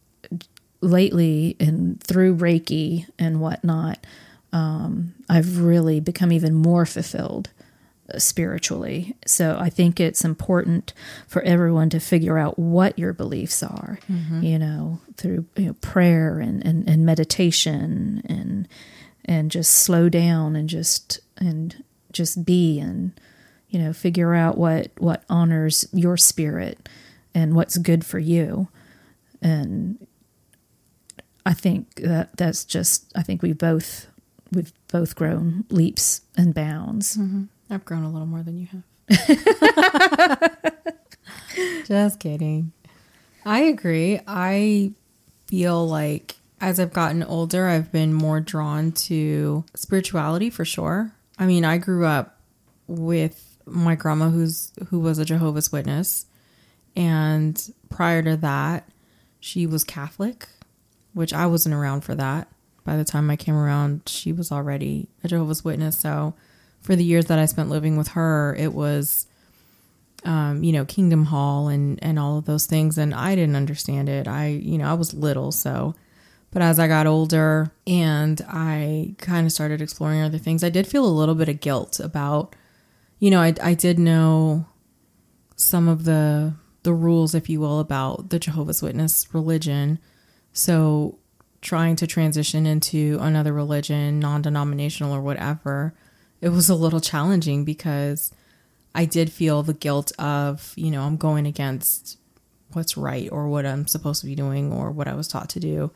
lately and through Reiki and whatnot, um, I've really become even more fulfilled spiritually. So I think it's important for everyone to figure out what your beliefs are, mm-hmm. you know, through you know, prayer and, and, and meditation and and just slow down and just and just be and, you know, figure out what, what honors your spirit and what's good for you. And I think that that's just, I think we both, we've both grown leaps and bounds. Mm-hmm. I've grown a little more than you have. Just kidding. I agree. I feel like as I've gotten older, I've been more drawn to spirituality for sure. I mean, I grew up with my grandma who's who was a Jehovah's Witness. And prior to that, she was Catholic, which I wasn't around for that. By the time I came around, she was already a Jehovah's Witness. So for the years that I spent living with her, it was, um, you know, Kingdom Hall and, and all of those things. And I didn't understand it. I, you know, I was little. So, but as I got older and I kind of started exploring other things, I did feel a little bit of guilt about, you know, I, I did know some of the, the rules, if you will, about the Jehovah's Witness religion. So trying to transition into another religion, non-denominational or whatever, it was a little challenging because I did feel the guilt of, you know, I'm going against what's right or what I'm supposed to be doing or what I was taught to do.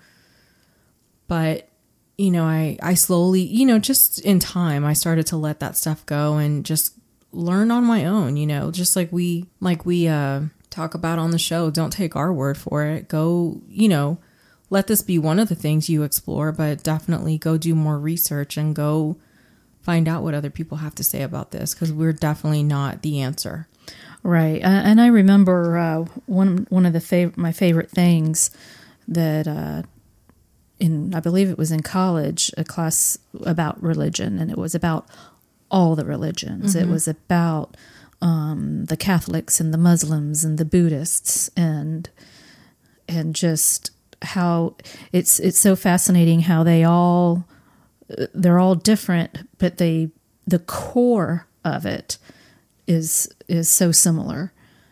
But, you know, I, I slowly, you know, just in time, I started to let that stuff go and just learn on my own, you know, just like we, like we uh, talk about on the show. Don't take our word for it. Go, you know, let this be one of the things you explore, but definitely go do more research and go find out what other people have to say about this, because we're definitely not the answer. Right. Uh, and I remember uh, one one of the fav- my favorite things that uh, in I believe it was in college, a class about religion, and it was about all the religions. Mm-hmm. It was about um, the Catholics and the Muslims and the Buddhists, and and just how it's it's so fascinating how they all they're all different, but they the core of it is is so similar.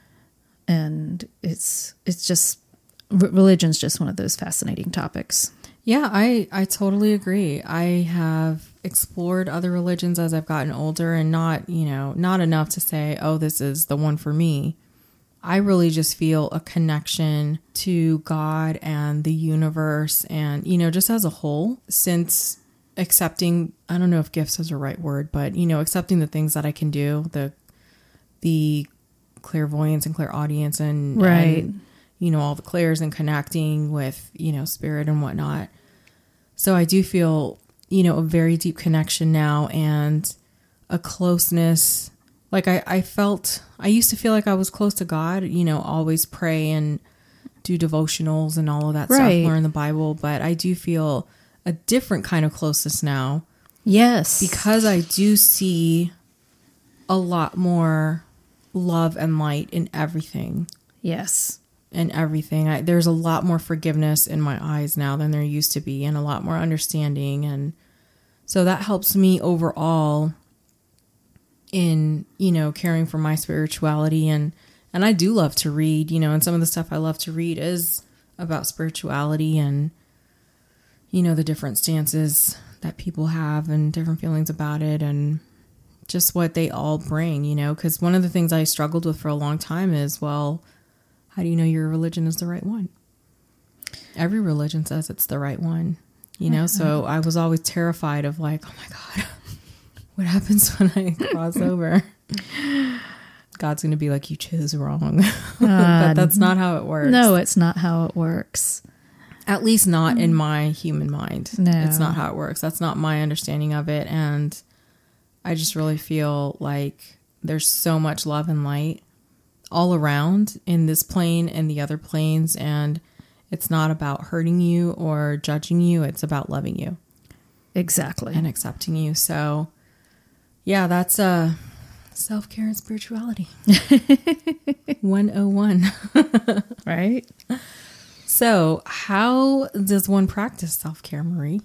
And it's it's just religion's just one of those fascinating topics. Yeah, I I totally agree. I have explored other religions as I've gotten older, and not, you know, not enough to say, oh, this is the one for me. I really just feel a connection to God and the universe and, you know, just as a whole, since accepting, I don't know if gifts is the right word, but, you know, accepting the things that I can do, the, the clairvoyance and clairaudience and, right. and, you know, all the clairs and connecting with, you know, spirit and whatnot. So I do feel, you know, a very deep connection now and a closeness. Like I, I felt, I used to feel like I was close to God, you know, always pray and do devotionals and all of that right. stuff, learn the Bible. But I do feel a different kind of closeness now. Yes. Because I do see a lot more love and light in everything. Yes. In everything. I, there's a lot more forgiveness in my eyes now than there used to be, and a lot more understanding. And so that helps me overall in, you know, caring for my spirituality. And, and I do love to read, you know, and some of the stuff I love to read is about spirituality and, you know, the different stances that people have and different feelings about it and just what they all bring, you know, because one of the things I struggled with for a long time is, well, how do you know your religion is the right one? Every religion says it's the right one, you know, so I was always terrified of like, oh my God, what happens when I cross over? God's going to be like, you chose wrong. Uh, but that's not how it works. No, it's not how it works. At least not in my human mind. No. It's not how it works. That's not my understanding of it. And I just really feel like there's so much love and light all around in this plane and the other planes. And it's not about hurting you or judging you. It's about loving you. Exactly. And accepting you. So yeah, that's uh, self-care and spirituality. one oh one. Right? So how does one practice self-care, Marie?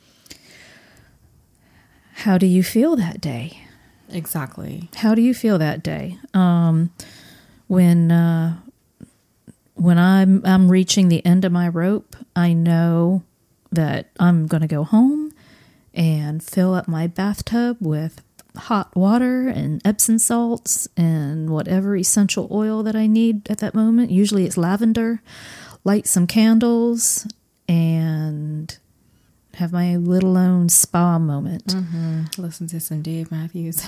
How do you feel that day? Exactly. How do you feel that day? Um, when uh, when I'm I'm reaching the end of my rope, I know that I'm going to go home and fill up my bathtub with hot water and Epsom salts and whatever essential oil that I need at that moment. Usually it's lavender. Light some candles and have my little own spa moment. Mm-hmm. Listen to some Dave Matthews.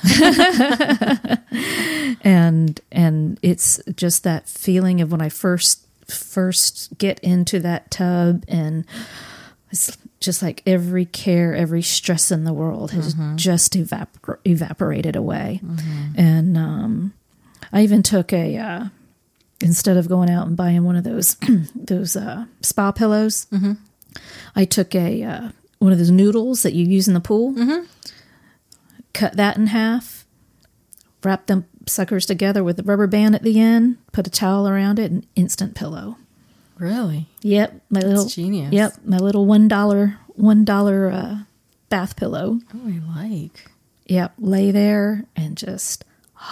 and and it's just that feeling of when I first first get into that tub, and it's just like every care, every stress in the world has mm-hmm. just evap- evaporated away. Mm-hmm. And um, I even took a uh, instead of going out and buying one of those those uh, spa pillows, mm-hmm. I took a uh, one of those noodles that you use in the pool, mm-hmm. cut that in half, wrap them suckers together with a rubber band at the end, put a towel around it, and instant pillow. Really? Yep, my That's little genius. Yep, my little one dollar one dollar uh, bath pillow. Oh, I like. Yep, lay there and just.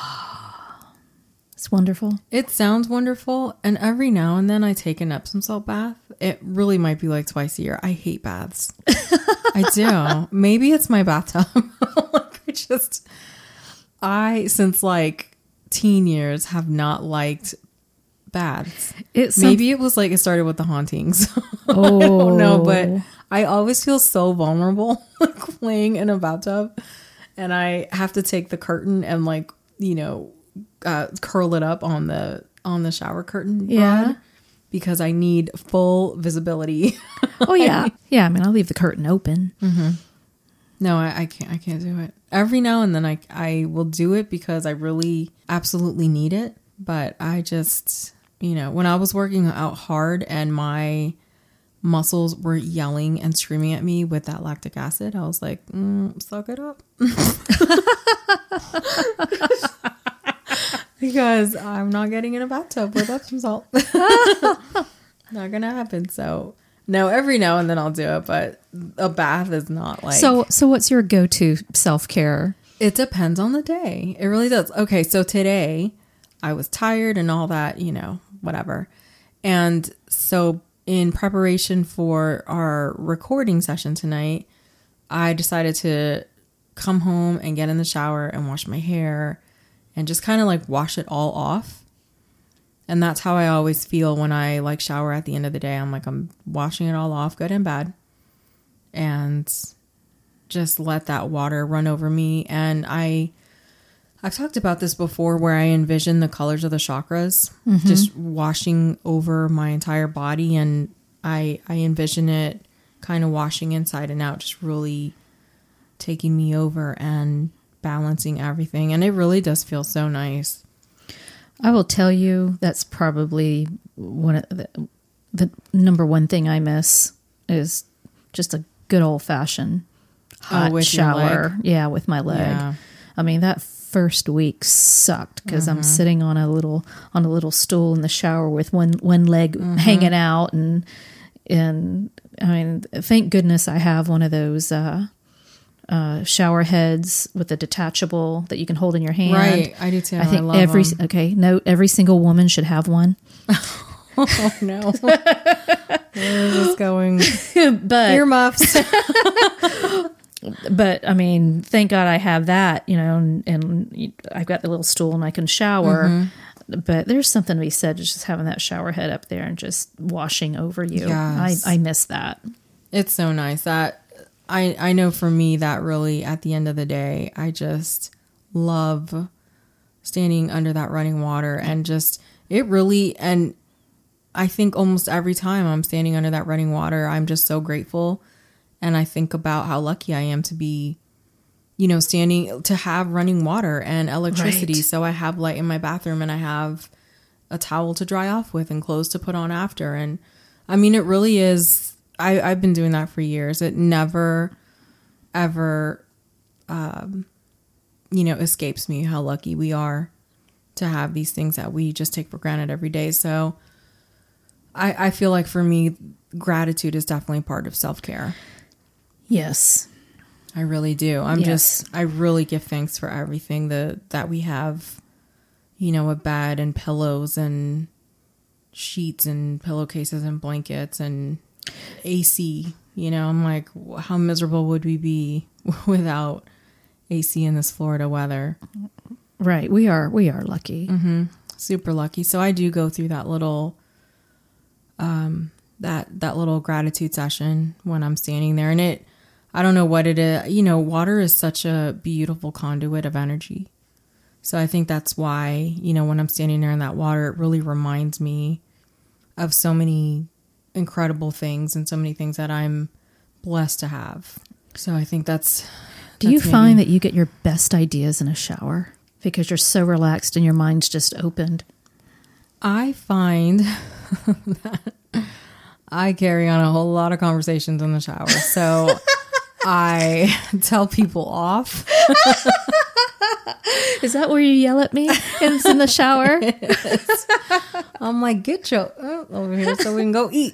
It's wonderful. It sounds wonderful. And every now and then I take an Epsom salt bath. It really might be like twice a year. I hate baths. I do. Maybe it's my bathtub. Like I just, I, since like teen years, have not liked baths. It's Maybe it was like it started with the hauntings. Oh. I don't know. But I always feel so vulnerable like laying in a bathtub. And I have to take the curtain and like, you know, Uh, curl it up on the on the shower curtain Yeah. rod because I need full visibility. Oh yeah, yeah. I mean, I'll leave the curtain open. No, I, I can't. I can't do it. Every now and then, I I will do it because I really absolutely need it. But I just, you know, when I was working out hard and my muscles were yelling and screaming at me with that lactic acid, I was like, mm, suck it up. Because I'm not getting in a bathtub with Epsom salt. Not gonna happen. So no, every now and then I'll do it, but a bath is not like. So, so what's your go-to self-care? It depends on the day. It really does. Okay, so today I was tired and all that, you know, whatever. And so in preparation for our recording session tonight, I decided to come home and get in the shower and wash my hair. And just kind of like wash it all off. And that's how I always feel when I like shower at the end of the day. I'm like, I'm washing it all off, good and bad. And just let that water run over me. And I, I've talked about this before where I envision the colors of the chakras mm-hmm. just washing over my entire body. And I, I envision it kind of washing inside and out, just really taking me over and balancing everything, and it really does feel so nice. I will tell you that's probably one of the, the number one thing I miss is just a good old fashioned hot oh, shower. Yeah, with my leg. Yeah. I mean, that first week sucked because mm-hmm. I'm sitting on a little on a little stool in the shower with one one leg mm-hmm. hanging out, and and I mean, thank goodness I have one of those. Uh, Uh, shower heads with the detachable that you can hold in your hand. Right, I do too. I think I love every them. okay, no, every single woman should have one. Oh no, where is this going? But earmuffs. But I mean, thank God I have that, you know, and, and I've got the little stool and I can shower. Mm-hmm. But there's something to be said to just having that shower head up there and just washing over you. Yes. I I miss that. It's so nice that. I, I know for me that really at the end of the day, I just love standing under that running water and just it really. And I think almost every time I'm standing under that running water, I'm just so grateful. And I think about how lucky I am to be, you know, standing to have running water and electricity. Right. So I have light in my bathroom and I have a towel to dry off with and clothes to put on after. And I mean, it really is. I, I've been doing that for years. It never, ever, um, you know, escapes me how lucky we are to have these things that we just take for granted every day. So I, I feel like for me, gratitude is definitely part of self-care. Yes. I really do. I'm yes. just, I really give thanks for everything that, that we have, you know, a bed and pillows and sheets and pillowcases and blankets and A C, you know. I'm like, how miserable would we be without A C in this Florida weather? Right. We are, we are lucky. Mm-hmm. Super lucky. So I do go through that little, um, that, that little gratitude session when I'm standing there, and it, I don't know what it is. You know, water is such a beautiful conduit of energy. So I think that's why, you know, when I'm standing there in that water, it really reminds me of so many incredible things and so many things that I'm blessed to have. So I think that's. Do that's you maybe, find that you get your best ideas in a shower because you're so relaxed and your mind's just opened? I find that I carry on a whole lot of conversations in the shower. So I tell people off. Is that where you yell at me? It's in the shower. I'm like, get your uh, over here so we can go eat.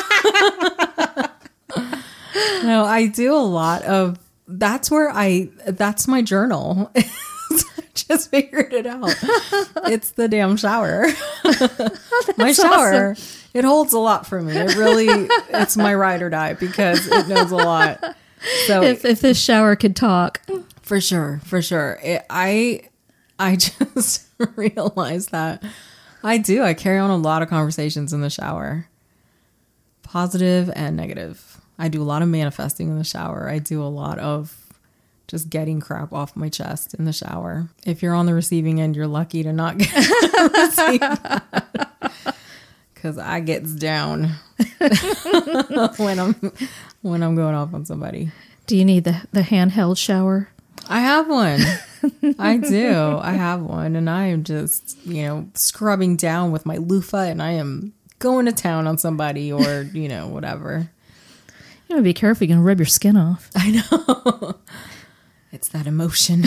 No, I do a lot of, that's where I, that's my journal. I just figured it out. It's the damn shower. My shower, awesome. It holds a lot for me. It really, it's my ride or die because it knows a lot. So if, if this shower could talk. For sure, for sure. It, I, I just realized that I do. I carry on a lot of conversations in the shower, positive and negative. I do a lot of manifesting in the shower. I do a lot of just getting crap off my chest in the shower. If you're on the receiving end, you're lucky to not get receive that. Because I gets down when I'm when I'm going off on somebody. Do you need the, the handheld shower? I have one. I do. I have one. And I am just, you know, scrubbing down with my loofah and I am going to town on somebody or, you know, whatever. You gotta be careful. You're gonna rub your skin off. I know. It's that emotion.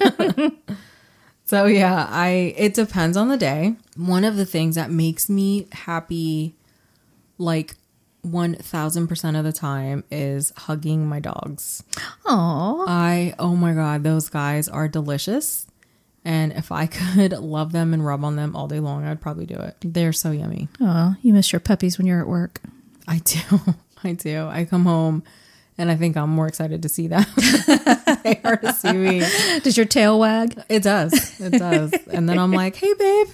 So yeah, I, it depends on the day. One of the things that makes me happy, like one thousand percent of the time, is hugging my dogs. Aww. I, oh my God, those guys are delicious. And if I could love them and rub on them all day long, I'd probably do it. They're so yummy. Oh, you miss your puppies when you're at work. I do. I do. I come home and I think I'm more excited to see them. They are to see me. Does your tail wag? It does. It does. And then I'm like, hey, babe.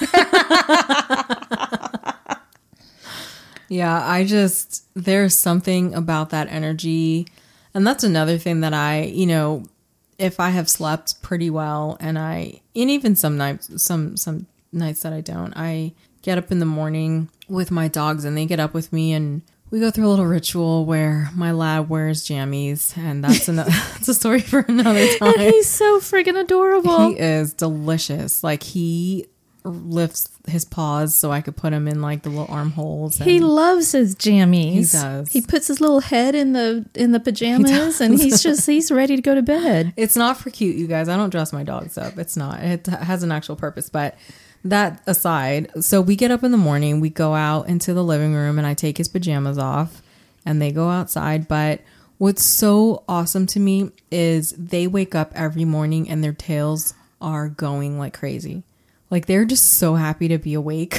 Yeah, I just, there's something about that energy. And that's another thing that I, you know, if I have slept pretty well and I, and even some nights, some, some nights that I don't, I get up in the morning with my dogs and they get up with me and we go through a little ritual where my lab wears jammies, and that's, another, that's a story for another time. And he's so friggin' adorable. He is delicious. Like, he lifts his paws so I could put him in like the little armholes. He loves his jammies. He does. He puts his little head in the in the pajamas, he and he's just he's ready to go to bed. It's not for cute, you guys. I don't dress my dogs up. It's not. It has an actual purpose, but. That aside, so we get up in the morning, we go out into the living room and I take his pajamas off and they go outside. But what's so awesome to me is they wake up every morning and their tails are going like crazy. Like, they're just so happy to be awake.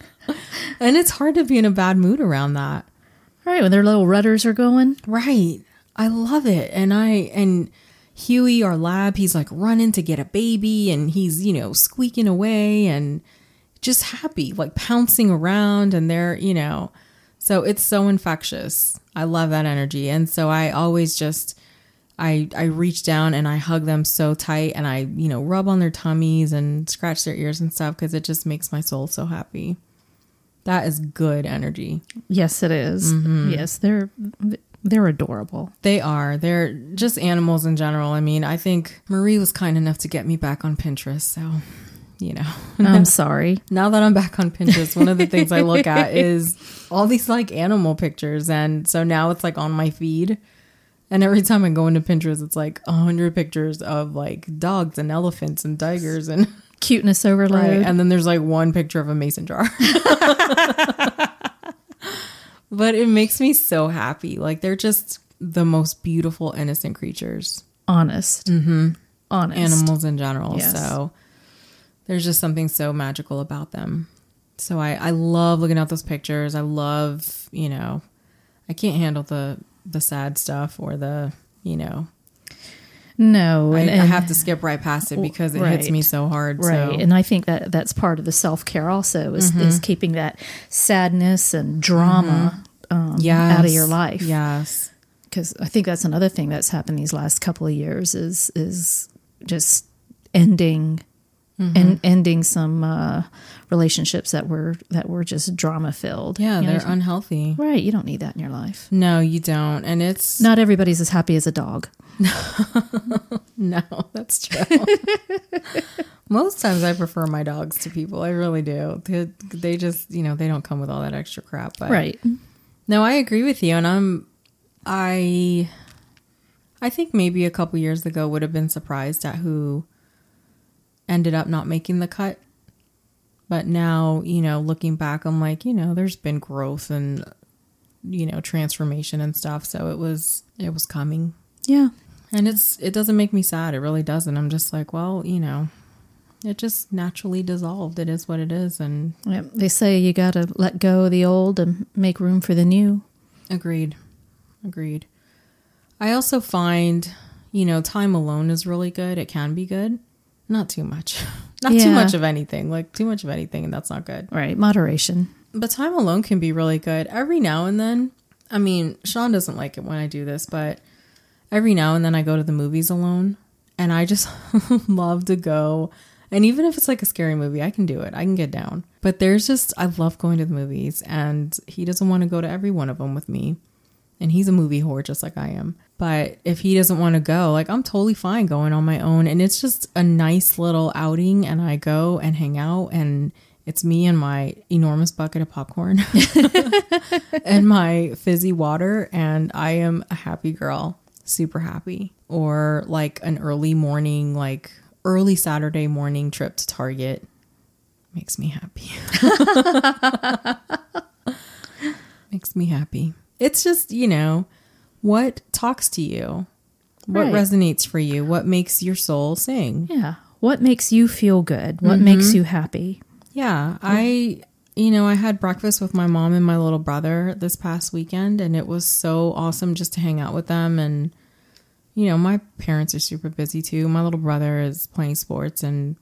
And it's hard to be in a bad mood around that. Right, when their little rudders are going. Right. I love it. And I, and Huey, our lab, he's like running to get a baby and he's, you know, squeaking away and just happy, like pouncing around, and they're, you know, so it's so infectious. I love that energy. And so I always just, I, I reach down and I hug them so tight and I, you know, rub on their tummies and scratch their ears and stuff because it just makes my soul so happy. That is good energy. Yes, it is. Mm-hmm. Yes, they're they're adorable. They are. They're just animals in general. I mean, I think Marie was kind enough to get me back on Pinterest. So, you know. I'm sorry. Now that I'm back on Pinterest, one of the things I look at is all these like animal pictures. And so now it's like on my feed. And every time I go into Pinterest, it's like a hundred pictures of like dogs and elephants and tigers and cuteness overload. Right. And then there's like one picture of a mason jar. But it makes me so happy. Like, they're just the most beautiful, innocent creatures. Honest. Mm-hmm. Honest. Animals in general. Yes. So there's just something so magical about them. So I, I love looking at those pictures. I love, you know, I can't handle the, the sad stuff or the, you know. No. I, And, I and, have to skip right past it because it right. hits me so hard. Right. So. And I think that that's part of the self-care also is, mm-hmm. is keeping that sadness and drama mm-hmm. um, yes. out of your life. Yes. Because I think that's another thing that's happened these last couple of years is is just ending mm-hmm. and ending some uh, relationships that were that were just drama filled. Yeah, you they're know? unhealthy. Right. You don't need that in your life. No, you don't. And it's not everybody's as happy as a dog. No, that's true. Most times I prefer my dogs to people. I really do. They, they just, you know, they don't come with all that extra crap. But Right. no, I agree with you. And I'm, I, I think maybe a couple years ago would have been surprised at who ended up not making the cut. But now, you know, looking back, I'm like, you know, there's been growth and, you know, transformation and stuff. So it was, it was coming. Yeah. And it's, it doesn't make me sad. It really doesn't. I'm just like, well, you know, it just naturally dissolved. It is what it is. And Yep. They say you got to let go of the old and make room for the new. agreed. Agreed. I also find, you know, time alone is really good. It can be good. Not too much. Not too Yeah. much of anything. Like too much of anything, and that's not good. Right. Moderation. But time alone can be really good. Every now and then, I mean, Sean doesn't like it when I do this, but every now and then I go to the movies alone, and I just love to go. And even if it's like a scary movie, I can do it. I can get down. But there's just, I love going to the movies, and he doesn't want to go to every one of them with me. And he's a movie whore just like I am. But if he doesn't want to go, like, I'm totally fine going on my own. And it's just a nice little outing, and I go and hang out, and it's me and my enormous bucket of popcorn and my fizzy water, and I am a happy girl, super happy. Or like an early morning, like early Saturday morning trip to Target makes me happy. Makes me happy. It's just, you know, what talks to you? What Right. resonates for you? What makes your soul sing? Yeah. What makes you feel good? What Mm-hmm. makes you happy? Yeah, I, you know, I had breakfast with my mom and my little brother this past weekend, and it was so awesome just to hang out with them. And, you know, my parents are super busy too. My little brother is playing sports and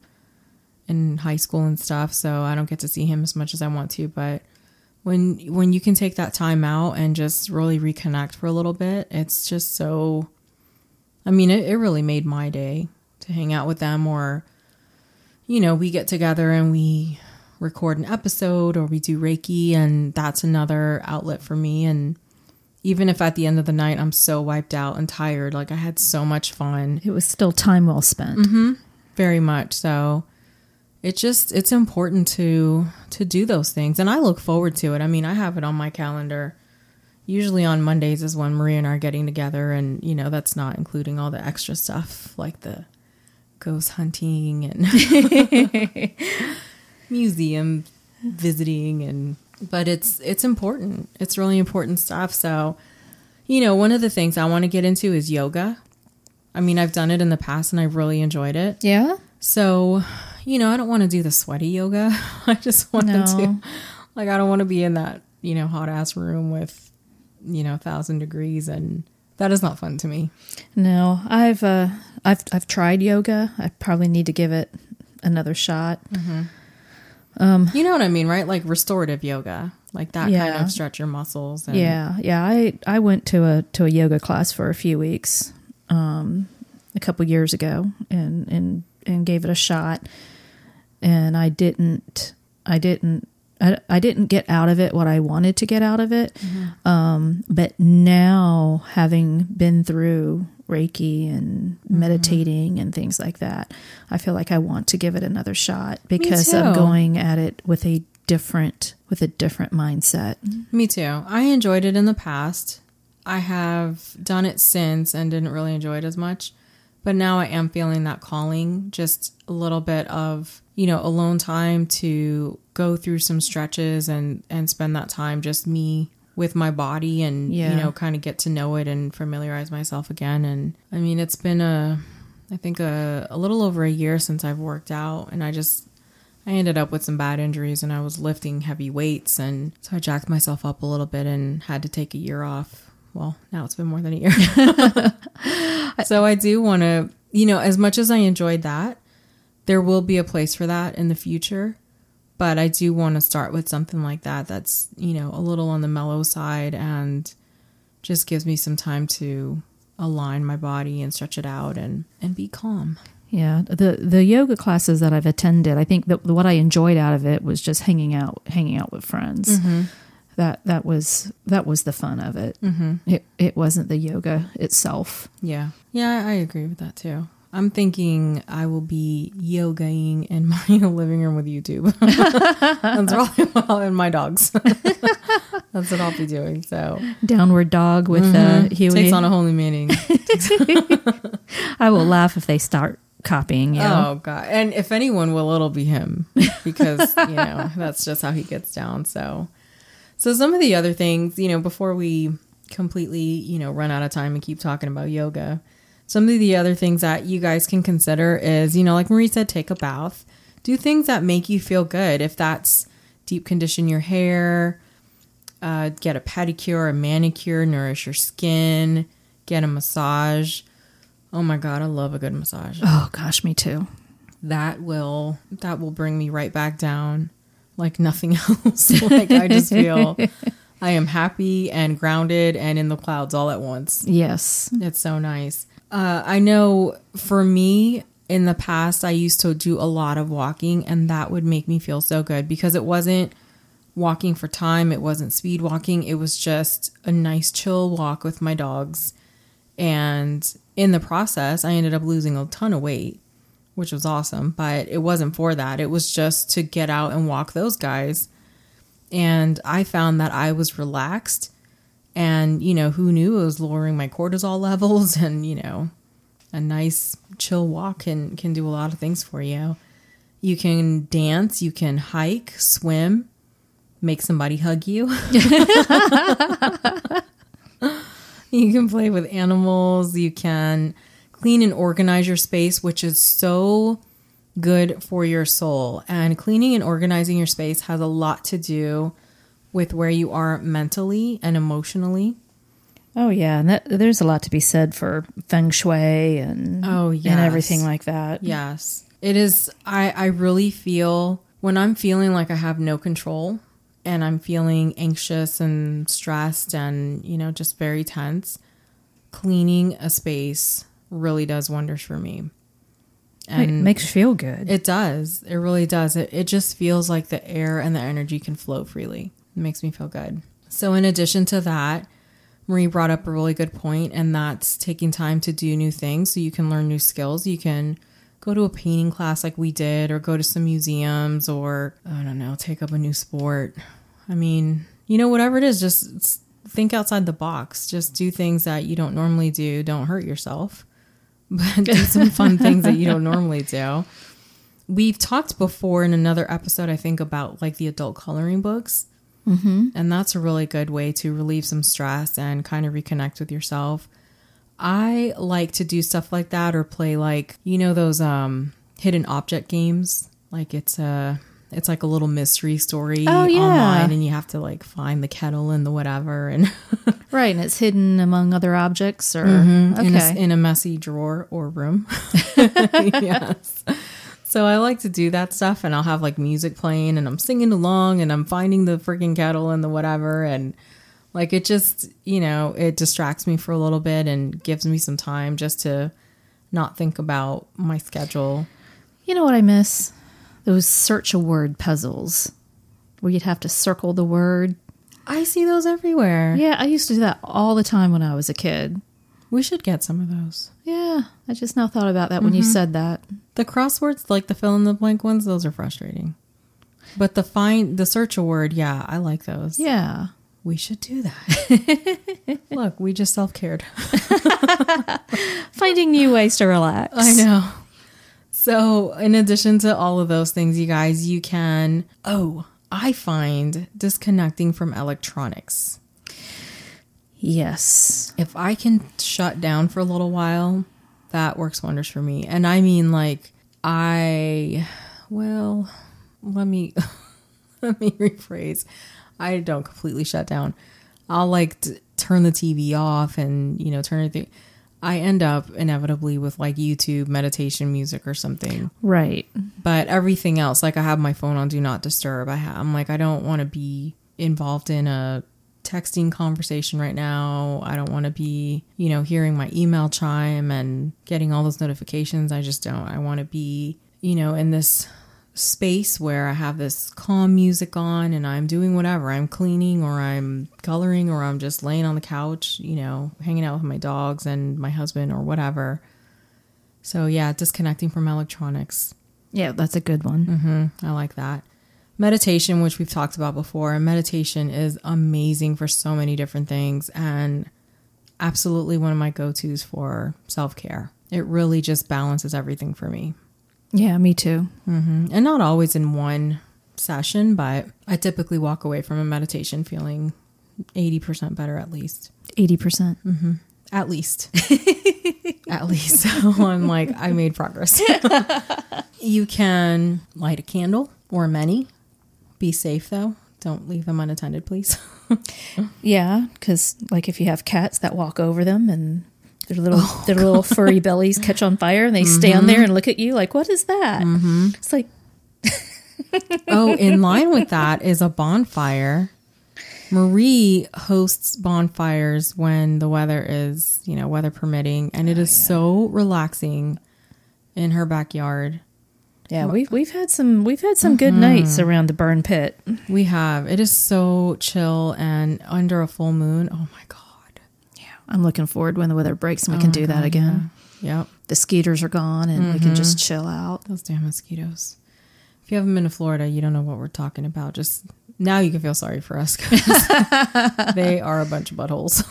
in high school and stuff, so I don't get to see him as much as I want to. But when when you can take that time out and just really reconnect for a little bit, it's just so, I mean, it, it really made my day to hang out with them. Or, you know, we get together and we record an episode, or we do Reiki, and that's another outlet for me. And even if at the end of the night I'm so wiped out and tired, like I had so much fun. It was still time well spent. Mm-hmm. Very much so. It just, it's important to to do those things, and I look forward to it. I mean, I have it on my calendar. Usually on Mondays is when Maria and I are getting together, and, you know, that's not including all the extra stuff like the ghost hunting and museum visiting, and but it's it's important. It's really important stuff. So, you know, one of the things I want to get into is yoga. I mean, I've done it in the past and I've really enjoyed it. Yeah. So, you know, I don't want to do the sweaty yoga. I just want No. to, like, I don't want to be in that, you know, hot ass room with, you know, a thousand degrees, and that is not fun to me. No, I've uh, I've I've tried yoga. I probably need to give it another shot. You know what I mean, right? Like restorative yoga, like that kind Yeah. of stretch your muscles. And, Yeah, yeah. I I went to a to a yoga class for a few weeks, um, a couple years ago, and and and gave it a shot. And I didn't, I didn't, I, I didn't get out of it what I wanted to get out of it. Um, but now, having been through Reiki and meditating and things like that, I feel like I want to give it another shot because I'm too. going at it with a different with a different mindset. Me too. I enjoyed it in the past. I have done it since and didn't really enjoy it as much. But now I am feeling that calling, just a little bit of, you know, alone time to go through some stretches and, and spend that time just me with my body and, Yeah. you know, kind of get to know it and familiarize myself again. And I mean, it's been a, I think a, a little over a year since I've worked out, and I just, I ended up with some bad injuries, and I was lifting heavy weights. And so I jacked myself up a little bit and had to take a year off. Well, now it's been more than a year. So I do want to, you know, as much as I enjoyed that, there will be a place for that in the future. But I do want to start with something like that that's, you know, a little on the mellow side and just gives me some time to align my body and stretch it out and, and be calm. Yeah, the the yoga classes that I've attended, I think that what I enjoyed out of it was just hanging out, hanging out with friends. Mm-hmm. That that was that was the fun of it. Mm-hmm. It it wasn't the yoga itself. Yeah. Yeah, I agree with that too. I'm thinking I will be yogaing in my living room with YouTube. That's probably what I'll, and my dogs. That's what I'll be doing. So Downward dog with mm-hmm. uh, Huey. Takes on a whole new meaning. I will laugh if they start copying you. Oh, God. And if anyone will, it'll be him. Because, you know, that's just how he gets down. So, so some of the other things, you know, before we completely, you know, run out of time and keep talking about yoga, some of the other things that you guys can consider is, you know, like Marie said, take a bath. Do things that make you feel good. If that's deep condition your hair, uh, get a pedicure, a manicure, nourish your skin, get a massage. Oh my God, I love a good massage. Oh gosh, me too. That will that will bring me right back down like nothing else. Like I just feel I am happy and grounded and in the clouds all at once. Yes. It's so nice. Uh, I know for me in the past, I used to do a lot of walking and that would make me feel so good because it wasn't walking for time. It wasn't speed walking. It was just a nice chill walk with my dogs. And in the process, I ended up losing a ton of weight, which was awesome. But it wasn't for that. It was just to get out and walk those guys. And I found that I was relaxed. And, you know, who knew it was lowering my cortisol levels. And, you know, a nice chill walk can, can do a lot of things for you. You can dance. You can hike, swim, make somebody hug you. You can play with animals. You can clean and organize your space, which is so good for your soul. And cleaning and organizing your space has a lot to do with where you are mentally and emotionally. Oh, yeah. And that, there's a lot to be said for feng shui and, oh, yes. and everything like that. Yes. It is. I, I really feel when I'm feeling like I have no control and I'm feeling anxious and stressed and, you know, just very tense, cleaning a space really does wonders for me. And it makes you feel good. It does. It really does. It, it just feels like the air and the energy can flow freely. It makes me feel good. So in addition to that, Marie brought up a really good point, and that's taking time to do new things so you can learn new skills. You can go to a painting class like we did, or go to some museums, or, I don't know, take up a new sport. I mean, you know, whatever it is, just think outside the box. Just do things that you don't normally do. Don't hurt yourself, but do some fun things that you don't normally do. We've talked before in another episode, I think, about like the adult coloring books. Mm-hmm. And that's a really good way to relieve some stress and kind of reconnect with yourself. I like to do stuff like that, or play like, you know, those um, hidden object games. Like it's a, it's like a little mystery story oh, yeah. online, and you have to like find the kettle and the whatever. And right, and it's hidden among other objects, or mm-hmm. okay. in, a, in a messy drawer or room. Yes. So I like to do that stuff, and I'll have like music playing and I'm singing along and I'm finding the freaking kettle and the whatever. And like, it just, you know, it distracts me for a little bit and gives me some time just to not think about my schedule. You know what I miss? Those search a word puzzles where you'd have to circle the word. I see those everywhere. Yeah, I used to do that all the time when I was a kid. We should get some of those. Yeah, I just now thought about that mm-hmm. when you said that. The crosswords, like the fill in the blank ones, those are frustrating. But the find, the search a word, yeah, I like those. Yeah. We should do that. Look, we just self-cared. Finding new ways to relax. I know. So in addition to all of those things, you guys, you can, oh, I find disconnecting from electronics. Yes. If I can shut down for a little while, that works wonders for me. And I mean, like, I, well, let me, let me rephrase. I don't completely shut down. I'll like t- turn the T V off and, you know, turn it. I end up inevitably with like YouTube meditation music or something. Right. But everything else, like I have my phone on Do Not Disturb. I have, I'm like, I don't want to be involved in a texting conversation right now. I don't want to be, you know, hearing my email chime and getting all those notifications. I just don't. I want to be, you know, in this space where I have this calm music on and I'm doing whatever. I'm cleaning, or I'm coloring, or I'm just laying on the couch, you know, hanging out with my dogs and my husband or whatever. So yeah, disconnecting from electronics. Yeah, that's a good one. Mm-hmm. I like that. Meditation, which we've talked about before. Meditation is amazing for so many different things and absolutely one of my go-tos for self-care. It really just balances everything for me. Yeah, me too. Mm-hmm. And not always in one session, but I typically walk away from a meditation feeling eighty percent better at least. eighty percent. Mm-hmm. At least. At least. So I'm like, I made progress. You can light a candle or many. Be safe, though. Don't leave them unattended, please. Yeah, because like if you have cats that walk over them and their little oh, their little furry bellies catch on fire and they mm-hmm. stand there and look at you like, what is that? Mm-hmm. It's like... Oh, in line with that is a bonfire. Marie hosts bonfires when the weather is, you know, weather permitting. And it oh, is yeah. so relaxing in her backyard. Yeah, we've we've had some we've had some mm-hmm. good nights around the burn pit. We have. It is so chill and under a full moon. Oh my God. Yeah, I'm looking forward when the weather breaks and we oh can do God, that again. Yeah. Yep. The skeeters are gone and mm-hmm. we can just chill out. Those damn mosquitoes. If you haven't been to Florida, you don't know what we're talking about. Just now you can feel sorry for us because they are a bunch of buttholes.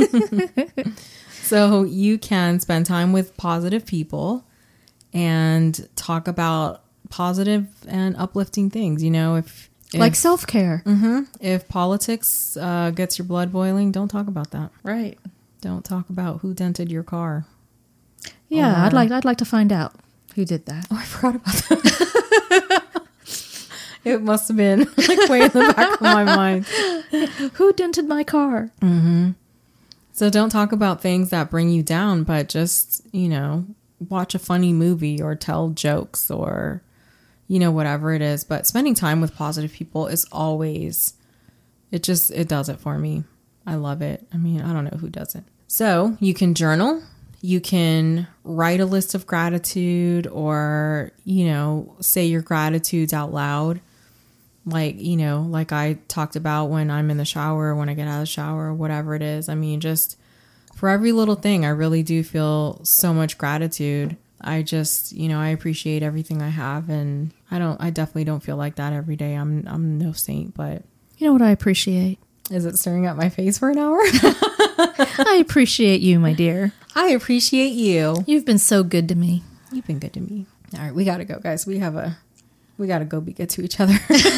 So you can spend time with positive people and talk about positive and uplifting things. You know, if, if like self-care. Mm-hmm, if politics uh, gets your blood boiling, don't talk about that. Right. Don't talk about who dented your car. Yeah, or, I'd like I'd like to find out who did that. Oh, I forgot about that. It must have been like way in the back of my mind. Who dented my car? Mm-hmm. So don't talk about things that bring you down, but just, you know, watch a funny movie or tell jokes or, you know, whatever it is. But spending time with positive people is always, it just, it does it for me. I love it. I mean, I don't know who doesn't. So you can journal. You can write a list of gratitude or, you know, say your gratitudes out loud. Like, you know, like I talked about when I'm in the shower, when I get out of the shower, whatever it is. I mean, just for every little thing, I really do feel so much gratitude. I just, you know, I appreciate everything I have. And I don't, I definitely don't feel like that every day. I'm, I'm no saint, but. You know what I appreciate? Is it staring at my face for an hour? I appreciate you, my dear. I appreciate you. You've been so good to me. You've been good to me. All right, we got to go, guys. We have a, we got to go be good to each other.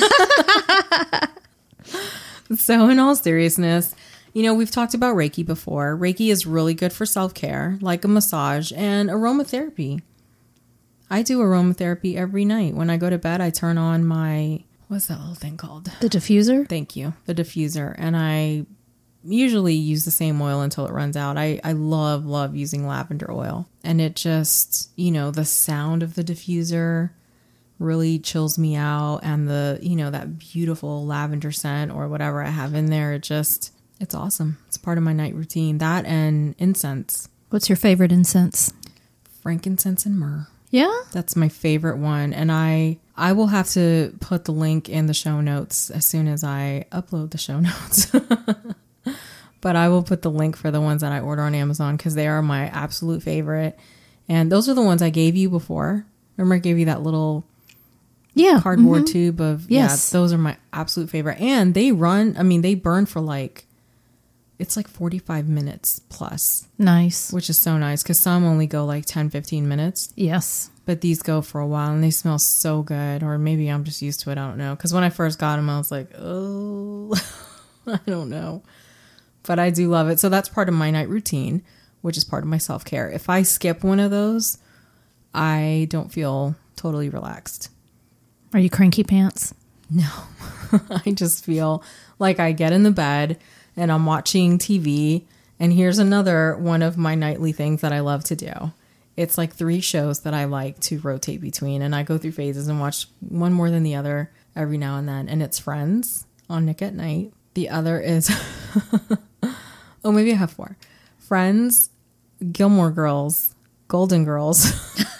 So in all seriousness, you know, we've talked about Reiki before. Reiki is really good for self-care, like a massage and aromatherapy. I do aromatherapy every night. When I go to bed, I turn on my, what's that little thing called? The diffuser? Thank you. The diffuser. And I usually use the same oil until it runs out. I, I love, love using lavender oil. And it just, you know, the sound of the diffuser really chills me out. And the, you know, that beautiful lavender scent or whatever I have in there, it just, it's awesome. It's part of my night routine. That and incense. What's your favorite incense? Frankincense and myrrh. Yeah? That's my favorite one. And I I will have to put the link in the show notes as soon as I upload the show notes. But I will put the link for the ones that I order on Amazon because they are my absolute favorite. And those are the ones I gave you before. Remember I gave you that little yeah cardboard mm-hmm. tube of, yes. Yeah, those are my absolute favorite. And they run, I mean, they burn for like, it's like forty-five minutes plus. Nice. Which is so nice because some only go like ten, fifteen minutes. Yes. But these go for a while and they smell so good. Or maybe I'm just used to it. I don't know. Because when I first got them, I was like, oh, I don't know. But I do love it. So that's part of my night routine, which is part of my self-care. If I skip one of those, I don't feel totally relaxed. Are you cranky pants? No. I just feel like I get in the bed and I'm watching T V. And here's another one of my nightly things that I love to do. It's like three shows that I like to rotate between. And I go through phases and watch one more than the other every now and then. And it's Friends on Nick at Night. The other is, oh, maybe I have four. Friends, Gilmore Girls, Golden Girls,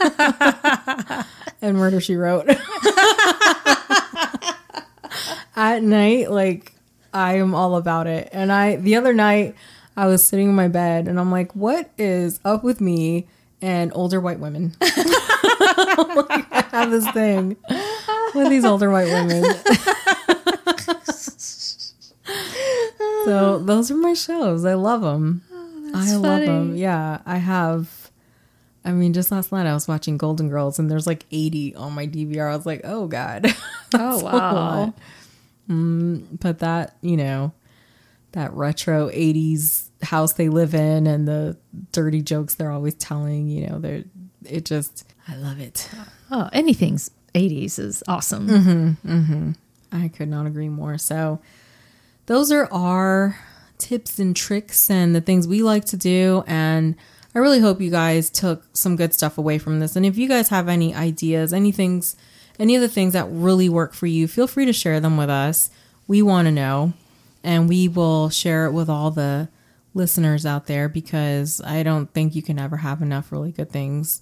and Murder, She Wrote. At night, like, I am all about it. And I, the other night, I was sitting in my bed and I'm like, what is up with me and older white women. I have this thing with these older white women. So those are my shows. I love them. Oh, I funny. love them. Yeah, I have. I mean, just last night I was watching Golden Girls, and there's like eighty on my D V R. I was like, oh God. Oh, wow. Mm, but that, you know, that retro eighties house they live in and the dirty jokes they're always telling, you know, they're, it just, I love it. Oh, anything's eighties is awesome. Mm-hmm, mm-hmm. I could not agree more. So those are our tips and tricks and the things we like to do. And I really hope you guys took some good stuff away from this. And if you guys have any ideas, any things, any of the things that really work for you, feel free to share them with us. We want to know, and we will share it with all the listeners out there, because I don't think you can ever have enough really good things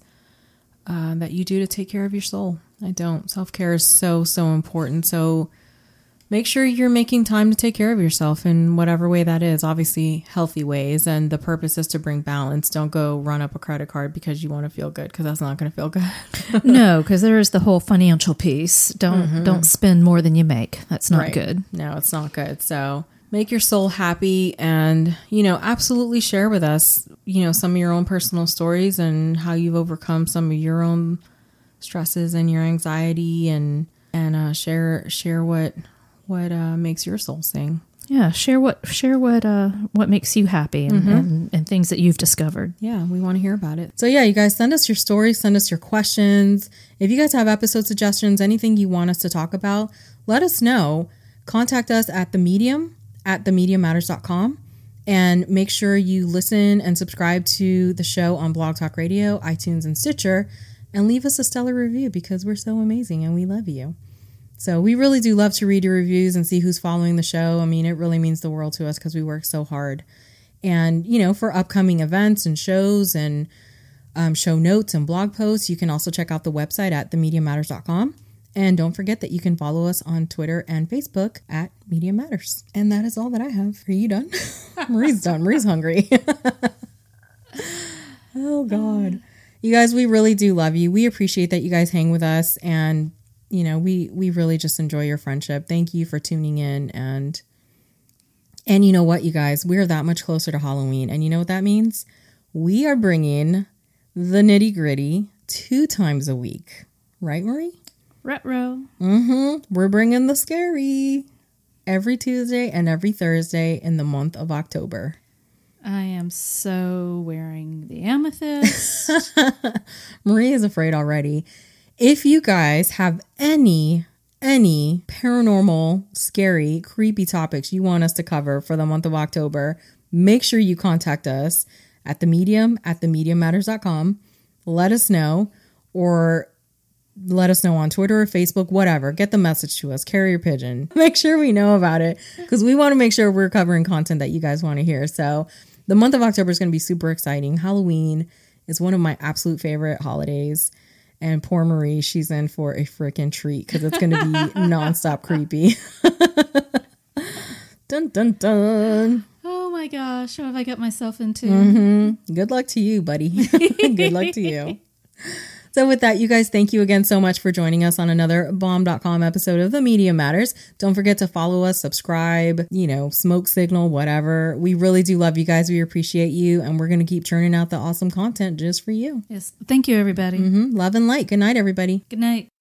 uh, that you do to take care of your soul. I don't. Self-care is so, so important. So make sure you're making time to take care of yourself in whatever way that is. Obviously, healthy ways. And the purpose is to bring balance. Don't go run up a credit card because you want to feel good, because that's not going to feel good. No, because there is the whole financial piece. Don't Mm-hmm. don't spend more than you make. That's not Right. good. No, it's not good. So make your soul happy, and, you know, absolutely share with us, you know, some of your own personal stories and how you've overcome some of your own stresses and your anxiety, and, and uh, share, share what, what uh, makes your soul sing. Yeah, share what share what uh what makes you happy, and, Mm-hmm. and, and things that you've discovered. Yeah, we want to hear about it. So yeah, you guys send us your stories, send us your questions. If you guys have episode suggestions, anything you want us to talk about, let us know. Contact us at the medium at the medium matters dot com, and make sure you listen and subscribe to the show on Blog Talk Radio, iTunes, and Stitcher, and leave us a stellar review, because we're so amazing and we love you. So we really do love to read your reviews and see who's following the show. I mean, it really means the world to us, because we work so hard. And, you know, for upcoming events and shows and um, show notes and blog posts, you can also check out the website at the medium matters dot com. And don't forget that you can follow us on Twitter and Facebook at Media Matters. And that is all that I have. Are you done? Marie's done. Marie's hungry. Oh, God. You guys, we really do love you. We appreciate that you guys hang with us, and you know, we, we really just enjoy your friendship. Thank you for tuning in. And, and you know what, you guys, we're that much closer to Halloween. And you know what that means? We are bringing the nitty gritty two times a week. Right, Marie? Retro. Mm-hmm. We're bringing the scary every Tuesday and every Thursday in the month of October. I am so wearing the amethyst. Marie is afraid already. If you guys have any, any paranormal, scary, creepy topics you want us to cover for the month of October, make sure you contact us at the medium at the medium matters dot com. Let us know, or let us know on Twitter or Facebook, whatever. Get the message to us. Carrier pigeon. Make sure we know about it, because we want to make sure we're covering content that you guys want to hear. So the month of October is going to be super exciting. Halloween is one of my absolute favorite holidays. And poor Marie, she's in for a freaking treat, because it's going to be nonstop creepy. Dun, dun, dun. Oh my gosh, what have I got myself into? Mm-hmm. Good luck to you, buddy. Good luck to you. So with that, you guys, thank you again so much for joining us on another bomb dot com episode of The Media Matters. Don't forget to follow us, subscribe, you know, smoke signal, whatever. We really do love you guys. We appreciate you. And we're going to keep churning out the awesome content just for you. Yes, thank you, everybody. Mm-hmm. Love and light. Good night, everybody. Good night.